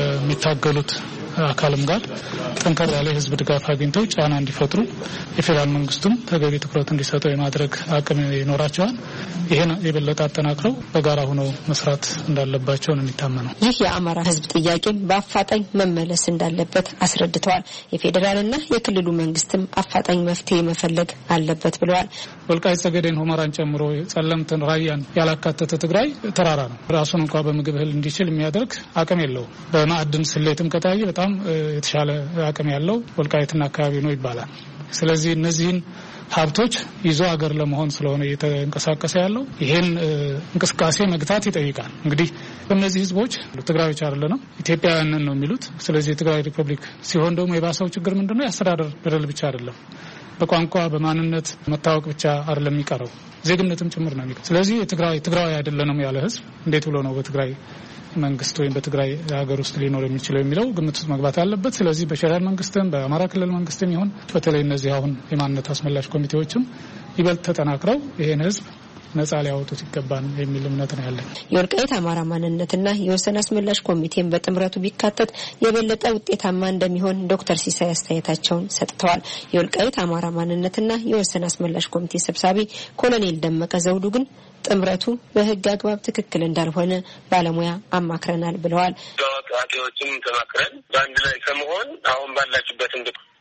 ከሚታገሉት አካልም ጋር ጠንከር ያለ ህዝብ ድጋፍ አግኝተው ጫና እንዲፈጥሩ የፌደራል መንግስቱም ተገቢ ትኩረት እንዲሰጠው የማድረግ አቅም ይኖራቸዋል። ይሄን የበለጠ አጠናክረው በጋራ ሆነው መስራት እንዳለባቸው ነው የሚታመነው። ይህ የአማራ ህዝብ ጥያቄ በአፋጣኝ መመለስ እንዳለበት አስረድተዋል። የፌደራልና የክልሉ መንግስትም አፋጣኝ መፍትሄ መፈለግ አለበት ብለዋል። ወልቃይት ጠገዴን፣ ሁመራን ጨምሮ ጸለምትን፣ ራያን ያላካተተ ትግራይ ተራራ ነው። ራሱን እንኳን በምግብ እህል እንዲችል የሚያደርግ አቅም የለውም። በማዕድን ስሌትም ከታየ በጣም የተሻለ አቅም ያለው ወልቃይትና አካባቢ ነው ይባላል። ስለዚህ እነዚህን ሀብቶች ይዞ ሀገር ለመሆን ስለሆነ እየተንቀሳቀሰ ያለው ይሄን እንቅስቃሴ መግታት ይጠይቃል። እንግዲህ እነዚህ ህዝቦች ትግራዮች አይደለም ኢትዮጵያውያንን ነው የሚሉት። ስለዚህ የትግራይ ሪፐብሊክ ሲሆን ደግሞ የባሰው ችግር ምንድነው? የአስተዳደር በደል ብቻ አይደለም፣ በቋንቋ በማንነት መታወቅ ብቻ አይደለም የሚቀረው፣ ዜግነትም ጭምር ነው የሚቀረው። ስለዚህ የትግራይ ትግራዊ አይደለንም ያለ ህዝብ እንዴት ብሎ ነው በትግራይ መንግስት ወይም በትግራይ ሀገር ውስጥ ሊኖር የሚችለው የሚለው ግምት ውስጥ መግባት አለበት። ስለዚህ በፌደራል መንግስትም በአማራ ክልል መንግስትም ይሁን በተለይ እነዚህ አሁን የማንነት አስመላሽ ኮሚቴዎችም ይበልጥ ተጠናክረው ይሄን ህዝብ ነጻ ሊያወጡት ይገባል የሚል እምነት ነው ያለን። የወልቃይት አማራ ማንነትና የወሰን አስመላሽ ኮሚቴን በጥምረቱ ቢካተት የበለጠ ውጤታማ እንደሚሆን ዶክተር ሲሳይ አስተያየታቸውን ሰጥተዋል። የወልቃይት አማራ ማንነትና የወሰን አስመላሽ ኮሚቴ ሰብሳቢ ኮሎኔል ደመቀ ዘውዱ ግን ጥምረቱ በህግ አግባብ ትክክል እንዳልሆነ ባለሙያ አማክረናል ብለዋል። ተዋቂዎችም ተማክረን በአንድ ላይ ከመሆን አሁን ባላችሁበት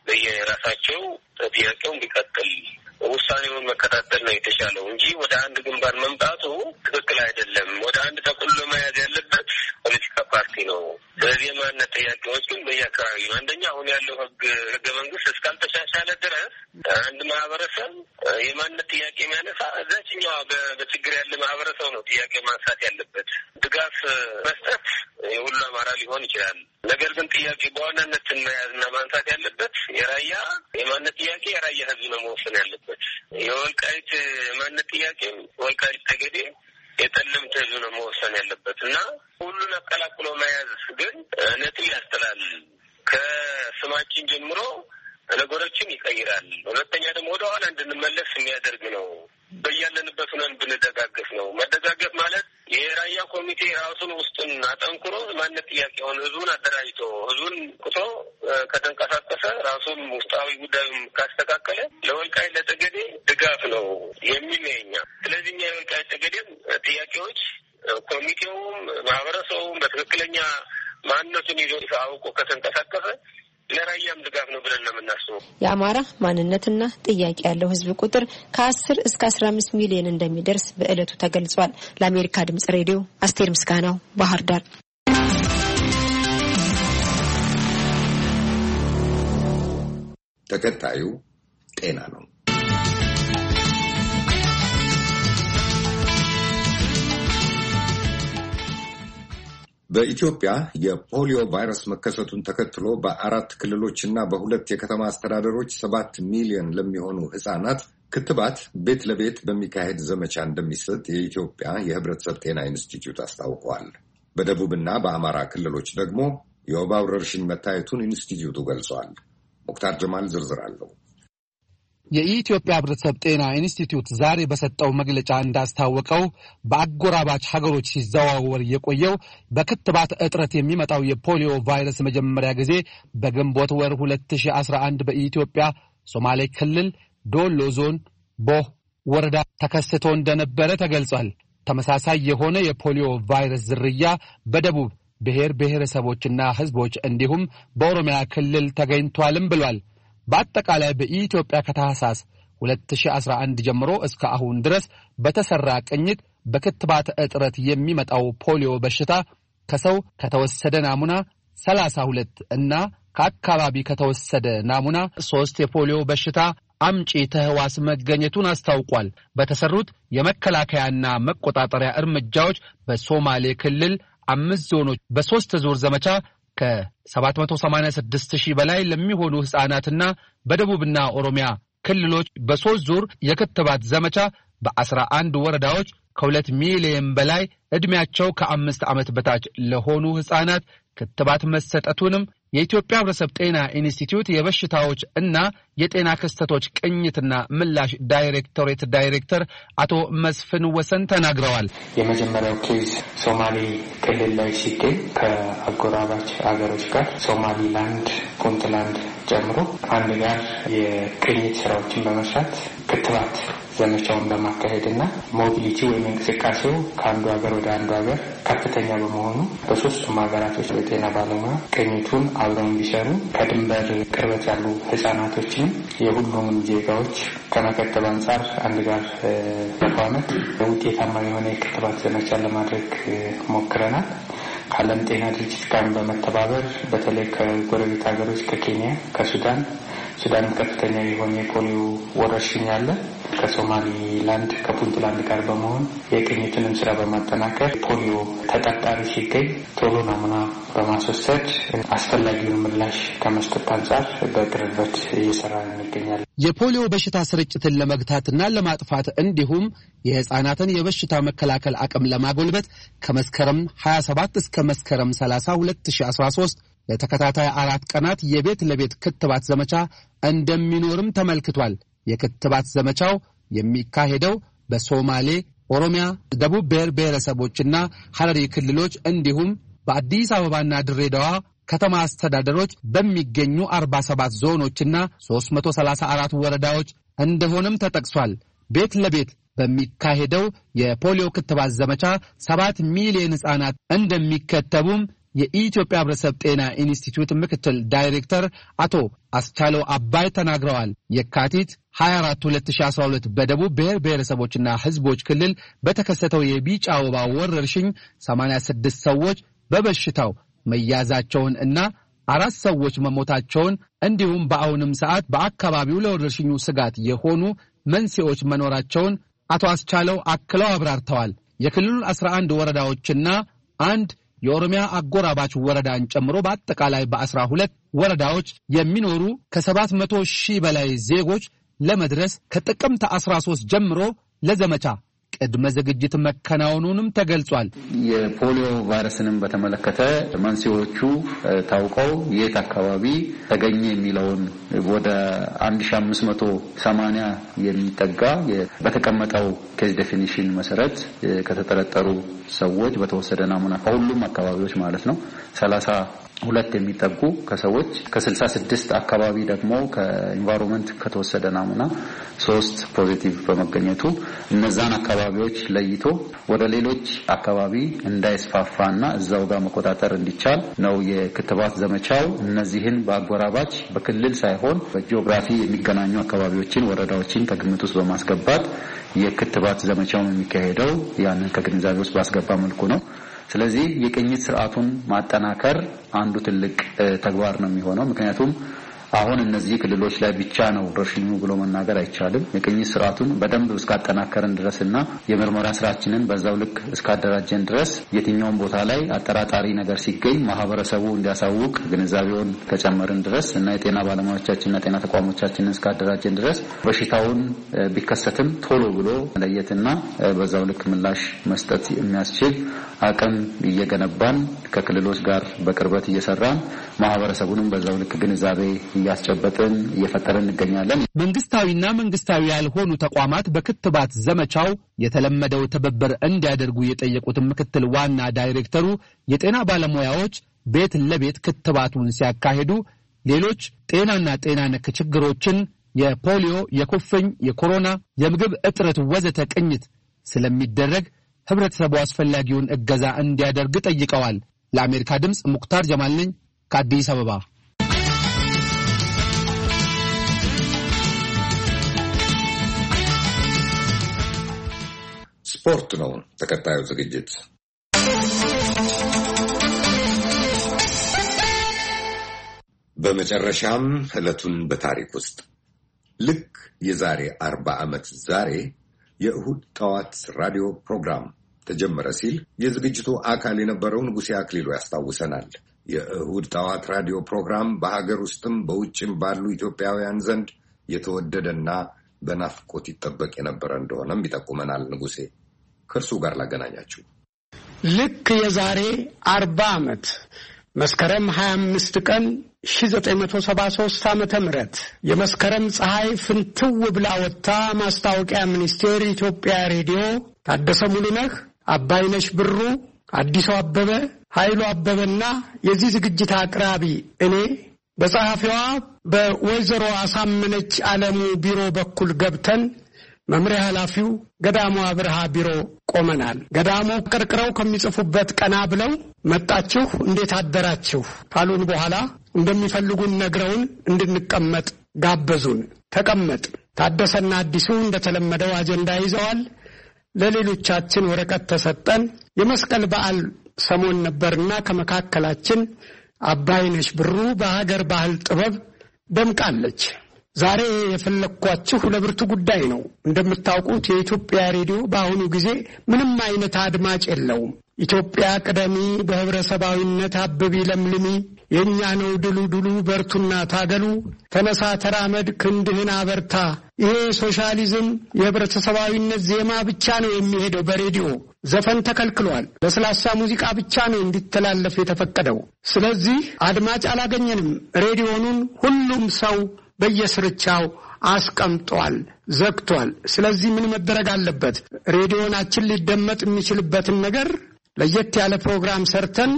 በየራሳቸው ጥያቄው እንዲቀጥል ውሳኔውን መከታተል ነው የተሻለው እንጂ ወደ አንድ ግንባር መምጣቱ ትክክል አይደለም። ወደ አንድ ተቁሎ መያዝ ያለበት ፖለቲካ ፓርቲ ነው። ስለዚህ የማንነት ጥያቄዎች ግን በየአካባቢ ነው። አንደኛ አሁን ያለው ህግ ህገ መንግስት እስካልተሻሻለ ድረስ አንድ ማህበረሰብ የማንነት ጥያቄ የሚያነሳ እዛችኛዋ በችግር ያለ ማህበረሰብ ነው ጥያቄ ማንሳት ያለበት። ድጋፍ መስጠት የሁሉ አማራ ሊሆን ይችላል። ነገር ግን ጥያቄ በዋናነት መያዝና ማንሳት ያለበት የራያ የማንነት ጥያቄ የራያ ህዝብ ነው መወሰን ያለበት። የወልቃይት የማንነት ጥያቄ ወልቃይት ጠገዴ የጠለምት ህዝብ ነው መወሰን ያለበት እና ሁሉን አቀላቅሎ መያዝ ግን ነጥብ ያስጥላል። ከስማችን ጀምሮ ነገሮችን ይቀይራል። ሁለተኛ ደግሞ ወደ ኋላ እንድንመለስ የሚያደርግ ነው። በያለንበት ሆነን ብንደጋገፍ ነው። መደጋገፍ ማለት የራያ ኮሚቴ ራሱን ውስጡን አጠንክሮ ማንነት ጥያቄውን ህዝቡን አደራጅቶ ህዝቡን ቁቶ ከተንቀሳቀሰ ራሱን ውስጣዊ ጉዳዩን ካስተካከለ ለወልቃይት ለጠገዴ ድጋፍ ነው የሚል ነኛ። ስለዚህ እኛ የወልቃይት ጠገዴም ጥያቄዎች ኮሚቴውም ማህበረሰቡም በትክክለኛ ማንነቱን ይዞ አውቆ ከተንቀሳቀሰ ለራያም ድጋፍ ነው ብለን ነው የምናስበው። የአማራ ማንነትና ጥያቄ ያለው ህዝብ ቁጥር ከአስር እስከ አስራ አምስት ሚሊዮን እንደሚደርስ በእለቱ ተገልጿል። ለአሜሪካ ድምጽ ሬዲዮ አስቴር ምስጋናው ባህር ዳር። ተከታዩ ጤና ነው። በኢትዮጵያ የፖሊዮ ቫይረስ መከሰቱን ተከትሎ በአራት ክልሎችና በሁለት የከተማ አስተዳደሮች ሰባት ሚሊዮን ለሚሆኑ ህጻናት ክትባት ቤት ለቤት በሚካሄድ ዘመቻ እንደሚሰጥ የኢትዮጵያ የህብረተሰብ ጤና ኢንስቲትዩት አስታውቋል። በደቡብና በአማራ ክልሎች ደግሞ የወባ ወረርሽኝ መታየቱን ኢንስቲትዩቱ ገልጿል። ሙክታር ጀማል ዝርዝር አለው። የኢትዮጵያ ህብረተሰብ ጤና ኢንስቲትዩት ዛሬ በሰጠው መግለጫ እንዳስታወቀው በአጎራባች ሀገሮች ሲዘዋወር የቆየው በክትባት እጥረት የሚመጣው የፖሊዮ ቫይረስ መጀመሪያ ጊዜ በግንቦት ወር ሁለት ሺህ አስራ አንድ በኢትዮጵያ ሶማሌ ክልል ዶሎ ዞን ቦህ ወረዳ ተከስቶ እንደነበረ ተገልጿል። ተመሳሳይ የሆነ የፖሊዮ ቫይረስ ዝርያ በደቡብ ብሔር ብሔረሰቦችና ህዝቦች እንዲሁም በኦሮሚያ ክልል ተገኝቷልም ብሏል። በአጠቃላይ በኢትዮጵያ ከታህሳስ ሁለት ሺህ አስራ አንድ ጀምሮ እስከ አሁን ድረስ በተሰራ ቅኝት በክትባት እጥረት የሚመጣው ፖሊዮ በሽታ ከሰው ከተወሰደ ናሙና ሰላሳ ሁለት እና ከአካባቢ ከተወሰደ ናሙና ሶስት የፖሊዮ በሽታ አምጪ ተህዋስ መገኘቱን አስታውቋል። በተሰሩት የመከላከያና መቆጣጠሪያ እርምጃዎች በሶማሌ ክልል አምስት ዞኖች በሶስት ዙር ዘመቻ ከሰባት መቶ ሰማንያ ስድስት ሺህ በላይ ለሚሆኑ ህጻናትና በደቡብና ኦሮሚያ ክልሎች በሶስት ዙር የክትባት ዘመቻ በአስራ አንድ ወረዳዎች ከሁለት ሚሊዮን በላይ ዕድሜያቸው ከአምስት ዓመት በታች ለሆኑ ህጻናት ክትባት መሰጠቱንም የኢትዮጵያ ህብረተሰብ ጤና ኢንስቲትዩት የበሽታዎች እና የጤና ክስተቶች ቅኝትና ምላሽ ዳይሬክቶሬት ዳይሬክተር አቶ መስፍን ወሰን ተናግረዋል። የመጀመሪያው ኬዝ ሶማሌ ክልል ላይ ሲገኝ ከአጎራባች አገሮች ጋር ሶማሊላንድ፣ ፑንትላንድ ጨምሮ አንድ ጋር የቅኝት ስራዎችን በመስራት ክትባት ዘመቻውን በማካሄድና ሞቢሊቲ ወይም እንቅስቃሴው ከአንዱ ሀገር ወደ አንዱ ሀገር ከፍተኛ በመሆኑ በሶስቱም ሀገራቶች የጤና ባለሙያ ቅኝቱን አብረው እንዲሰሩ ከድንበር ቅርበት ያሉ ህጻናቶችንም የሁሉም ዜጋዎች ከመከተብ አንጻር አንድ ጋር በማመት ውጤታማ የሆነ የክትባት ዘመቻ ለማድረግ ሞክረናል። ከዓለም ጤና ድርጅት ጋር በመተባበር በተለይ ከጎረቤት ሀገሮች ከኬንያ፣ ከሱዳን ሱዳንም ከፍተኛ የሆነ የፖሊዮ ወረርሽኝ አለ። ከሶማሊላንድ ከፑንትላንድ ጋር በመሆን የቅኝትንም ስራ በማጠናከር ፖሊዮ ተጠርጣሪ ሲገኝ ቶሎ ናሙና በማስወሰድ አስፈላጊውን ምላሽ ከመስጠት አንጻር በቅርበት እየሰራ እንገኛለን። የፖሊዮ በሽታ ስርጭትን ለመግታትና ለማጥፋት እንዲሁም የህፃናትን የበሽታ መከላከል አቅም ለማጎልበት ከመስከረም ሀያ ሰባት እስከ መስከረም ሰላሳ ሁለት ሺህ አስራ ሶስት ለተከታታይ አራት ቀናት የቤት ለቤት ክትባት ዘመቻ እንደሚኖርም ተመልክቷል። የክትባት ዘመቻው የሚካሄደው በሶማሌ፣ ኦሮሚያ፣ ደቡብ ብሔር ብሔረሰቦችና ሐረሪ ክልሎች እንዲሁም በአዲስ አበባና ድሬዳዋ ከተማ አስተዳደሮች በሚገኙ አርባ ሰባት ዞኖችና ሶስት መቶ ሰላሳ አራት ወረዳዎች እንደሆነም ተጠቅሷል። ቤት ለቤት በሚካሄደው የፖሊዮ ክትባት ዘመቻ ሰባት ሚሊዮን ህጻናት እንደሚከተቡም የኢትዮጵያ ህብረተሰብ ጤና ኢንስቲትዩት ምክትል ዳይሬክተር አቶ አስቻለው አባይ ተናግረዋል። የካቲት ሀያ አራት ሁለት ሺህ አስራ ሁለት በደቡብ ብሔር ብሔረሰቦችና ህዝቦች ክልል በተከሰተው የቢጫ ወባ ወረርሽኝ ሰማንያ ስድስት ሰዎች በበሽታው መያዛቸውን እና አራት ሰዎች መሞታቸውን እንዲሁም በአሁንም ሰዓት በአካባቢው ለወረርሽኙ ስጋት የሆኑ መንስኤዎች መኖራቸውን አቶ አስቻለው አክለው አብራርተዋል። የክልሉን አስራ አንድ ወረዳዎችና አንድ የኦሮሚያ አጎራባች ወረዳን ጨምሮ በአጠቃላይ በአስራ ሁለት ወረዳዎች የሚኖሩ ከሰባት መቶ ሺህ በላይ ዜጎች ለመድረስ ከጥቅምት አስራ ሶስት ጀምሮ ለዘመቻ ቅድመ ዝግጅት መከናወኑንም ተገልጿል። የፖሊዮ ቫይረስንም በተመለከተ መንስኤዎቹ ታውቀው የት አካባቢ ተገኘ የሚለውን ወደ አንድ ሺህ አምስት መቶ ሰማንያ የሚጠጋ በተቀመጠው ኬዝ ዴፊኒሽን መሰረት ከተጠረጠሩ ሰዎች በተወሰደ ናሙና ከሁሉም አካባቢዎች ማለት ነው ሰላሳ ሁለት የሚጠጉ ከሰዎች ከስልሳ ስድስት አካባቢ ደግሞ ከኢንቫይሮንመንት ከተወሰደ ናሙና ሶስት ፖዚቲቭ በመገኘቱ እነዛን አካባቢዎች ለይቶ ወደ ሌሎች አካባቢ እንዳይስፋፋና እዛው ጋር መቆጣጠር እንዲቻል ነው የክትባት ዘመቻው። እነዚህን በአጎራባች በክልል ሳይሆን በጂኦግራፊ የሚገናኙ አካባቢዎችን፣ ወረዳዎችን ከግምት ውስጥ በማስገባት የክትባት ዘመቻው የሚካሄደው ያንን ከግንዛቤ ውስጥ ባስገባ መልኩ ነው። ስለዚህ የቅኝት ስርዓቱን ማጠናከር አንዱ ትልቅ ተግባር ነው የሚሆነው። ምክንያቱም አሁን እነዚህ ክልሎች ላይ ብቻ ነው ወረርሽኙ ብሎ መናገር አይቻልም። የቅኝት ስርዓቱን በደንብ እስካጠናከርን ድረስና የምርመራ ስራችንን በዛው ልክ እስካደራጀን ድረስ የትኛውም ቦታ ላይ አጠራጣሪ ነገር ሲገኝ ማህበረሰቡ እንዲያሳውቅ ግንዛቤውን ከጨመርን ድረስ እና የጤና ባለሙያዎቻችንና ጤና ተቋሞቻችንን እስካደራጀን ድረስ በሽታውን ቢከሰትም ቶሎ ብሎ ለየትና በዛው ልክ ምላሽ መስጠት የሚያስችል አቅም እየገነባን ከክልሎች ጋር በቅርበት እየሰራን ማህበረሰቡንም በዛው ልክ ግንዛቤ እያስጨበጥን እየፈጠረን እንገኛለን። መንግስታዊና መንግስታዊ ያልሆኑ ተቋማት በክትባት ዘመቻው የተለመደው ትብብር እንዲያደርጉ የጠየቁት ምክትል ዋና ዳይሬክተሩ የጤና ባለሙያዎች ቤት ለቤት ክትባቱን ሲያካሂዱ ሌሎች ጤናና ጤና ነክ ችግሮችን የፖሊዮ፣ የኩፍኝ፣ የኮሮና፣ የምግብ እጥረት ወዘተ ቅኝት ስለሚደረግ ህብረተሰቡ አስፈላጊውን እገዛ እንዲያደርግ ጠይቀዋል። ለአሜሪካ ድምጽ ሙክታር ጀማል ነኝ ከአዲስ አበባ። ስፖርት ነው ተከታዩ ዝግጅት። በመጨረሻም ዕለቱን በታሪክ ውስጥ ልክ የዛሬ አርባ ዓመት ዛሬ የእሁድ ጠዋት ራዲዮ ፕሮግራም ተጀመረ ሲል የዝግጅቱ አካል የነበረው ንጉሴ አክሊሉ ያስታውሰናል። የእሁድ ጠዋት ራዲዮ ፕሮግራም በሀገር ውስጥም በውጭም ባሉ ኢትዮጵያውያን ዘንድ የተወደደና በናፍቆት ይጠበቅ የነበረ እንደሆነም ይጠቁመናል። ንጉሴ ከእርሱ ጋር ላገናኛችሁ። ልክ የዛሬ አርባ ዓመት መስከረም ሀያ አምስት ቀን ሺህ ዘጠኝ መቶ ሰባ ሶስት ዓመተ ምህረት የመስከረም ፀሐይ ፍንትው ብላ ወጥታ ማስታወቂያ ሚኒስቴር ኢትዮጵያ ሬዲዮ ታደሰ ሙሉነህ፣ አባይነሽ ብሩ፣ አዲሱ አበበ፣ ኃይሉ አበበና የዚህ ዝግጅት አቅራቢ እኔ በጸሐፊዋ በወይዘሮ አሳመነች ዓለሙ ቢሮ በኩል ገብተን መምሪያ ኃላፊው ገዳሙ አብርሃ ቢሮ ቆመናል። ገዳሙ ቀርቅረው ከሚጽፉበት ቀና ብለው መጣችሁ እንዴት አደራችሁ ካሉን በኋላ እንደሚፈልጉን ነግረውን እንድንቀመጥ ጋበዙን። ተቀመጥ። ታደሰና አዲሱ እንደተለመደው አጀንዳ ይዘዋል። ለሌሎቻችን ወረቀት ተሰጠን። የመስቀል በዓል ሰሞን ነበርና ከመካከላችን አባይነሽ ብሩ በሀገር ባህል ጥበብ ደምቃለች። ዛሬ የፈለኳችሁ ለብርቱ ጉዳይ ነው። እንደምታውቁት የኢትዮጵያ ሬዲዮ በአሁኑ ጊዜ ምንም አይነት አድማጭ የለውም። ኢትዮጵያ ቅደሚ፣ በህብረተሰባዊነት አብቢ ለምልሚ፣ የኛ ነው ድሉ ድሉ፣ በርቱና ታገሉ፣ ተነሳ ተራመድ፣ ክንድህን አበርታ። ይሄ ሶሻሊዝም የህብረተሰባዊነት ዜማ ብቻ ነው የሚሄደው በሬዲዮ። ዘፈን ተከልክሏል። ለስላሳ ሙዚቃ ብቻ ነው እንዲተላለፍ የተፈቀደው። ስለዚህ አድማጭ አላገኘንም። ሬዲዮኑን ሁሉም ሰው በየስርቻው አስቀምጧል፣ ዘግቷል። ስለዚህ ምን መደረግ አለበት? ሬዲዮናችን ሊደመጥ የሚችልበትን ነገር ለየት ያለ ፕሮግራም ሰርተን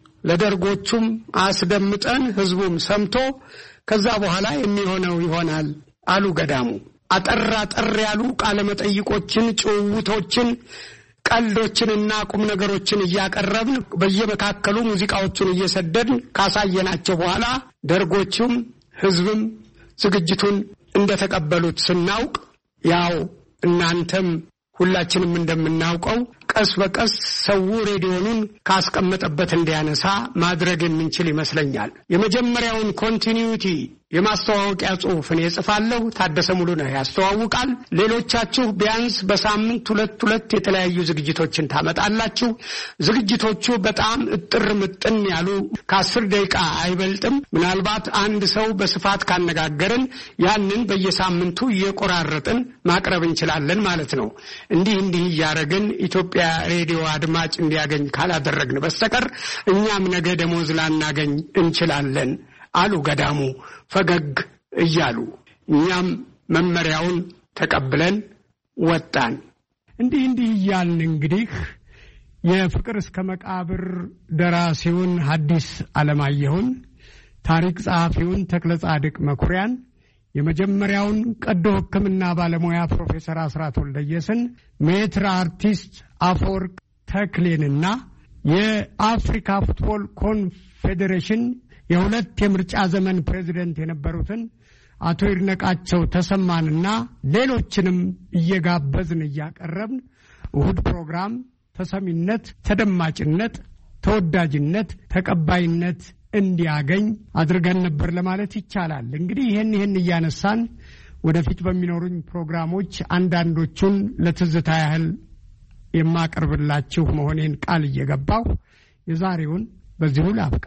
ለደርጎቹም አስደምጠን ህዝቡም ሰምቶ ከዛ በኋላ የሚሆነው ይሆናል አሉ ገዳሙ። አጠር አጠር ያሉ ቃለ መጠይቆችን፣ ጭውውቶችን፣ ቀልዶችንና ቁም ነገሮችን እያቀረብን በየመካከሉ ሙዚቃዎችን እየሰደድን ካሳየናቸው በኋላ ደርጎቹም ህዝብም ዝግጅቱን እንደተቀበሉት ስናውቅ ያው እናንተም ሁላችንም እንደምናውቀው ቀስ በቀስ ሰው ሬዲዮኑን ካስቀመጠበት እንዲያነሳ ማድረግ የምንችል ይመስለኛል። የመጀመሪያውን ኮንቲኒዩቲ የማስተዋወቂያ ጽሑፍን የጽፋለሁ። ታደሰ ሙሉነህ ያስተዋውቃል። ሌሎቻችሁ ቢያንስ በሳምንት ሁለት ሁለት የተለያዩ ዝግጅቶችን ታመጣላችሁ። ዝግጅቶቹ በጣም እጥር ምጥን ያሉ ከአስር ደቂቃ አይበልጥም። ምናልባት አንድ ሰው በስፋት ካነጋገርን ያንን በየሳምንቱ እየቆራረጥን ማቅረብ እንችላለን ማለት ነው። እንዲህ እንዲህ እያደረግን ኢትዮጵያ ሬዲዮ አድማጭ እንዲያገኝ ካላደረግን በስተቀር እኛም ነገ ደሞዝ ላናገኝ እንችላለን አሉ ገዳሙ ፈገግ እያሉ። እኛም መመሪያውን ተቀብለን ወጣን። እንዲህ እንዲህ እያልን እንግዲህ የፍቅር እስከ መቃብር ደራሲውን ሐዲስ ዓለማየሁን፣ ታሪክ ጸሐፊውን ተክለ ጻድቅ መኩሪያን፣ የመጀመሪያውን ቀዶ ሕክምና ባለሙያ ፕሮፌሰር አስራት ወልደየስን፣ ሜትር አርቲስት አፈወርቅ ተክሌንና የአፍሪካ ፉትቦል ኮንፌዴሬሽን የሁለት የምርጫ ዘመን ፕሬዝዳንት የነበሩትን አቶ ይድነቃቸው ተሰማንና ሌሎችንም እየጋበዝን እያቀረብን እሁድ ፕሮግራም ተሰሚነት፣ ተደማጭነት፣ ተወዳጅነት፣ ተቀባይነት እንዲያገኝ አድርገን ነበር ለማለት ይቻላል። እንግዲህ ይሄን ይሄን እያነሳን ወደፊት በሚኖሩኝ ፕሮግራሞች አንዳንዶቹን ለትዝታ ያህል የማቀርብላችሁ መሆኔን ቃል እየገባው የዛሬውን በዚሁ ላብቃ።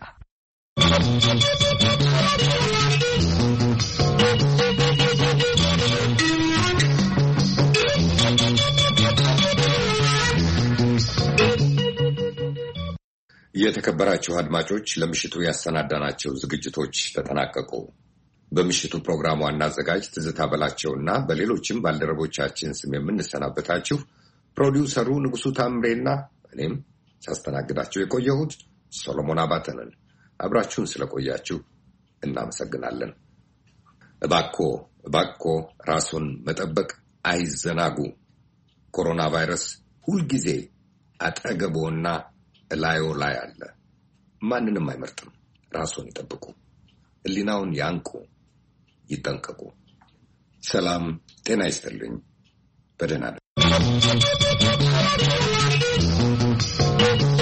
የተከበራችሁ አድማጮች ለምሽቱ ያሰናዳናቸው ዝግጅቶች ተጠናቀቁ። በምሽቱ ፕሮግራሙ ዋና አዘጋጅ ትዝታ በላቸውና በሌሎችም ባልደረቦቻችን ስም የምንሰናበታችሁ ፕሮዲውሰሩ ንጉሱ ታምሬና እኔም ሳስተናግዳችሁ የቆየሁት ሶሎሞን አባተ ነን። አብራችሁን ስለቆያችሁ እናመሰግናለን። እባክዎ እባክዎ ራስዎን መጠበቅ አይዘናጉ። ኮሮና ቫይረስ ሁልጊዜ አጠገቦና እላዮ ላይ አለ። ማንንም አይመርጥም። ራስዎን ይጠብቁ፣ ሕሊናውን ያንቁ፣ ይጠንቀቁ። ሰላም ጤና ይስጥልኝ። በደህና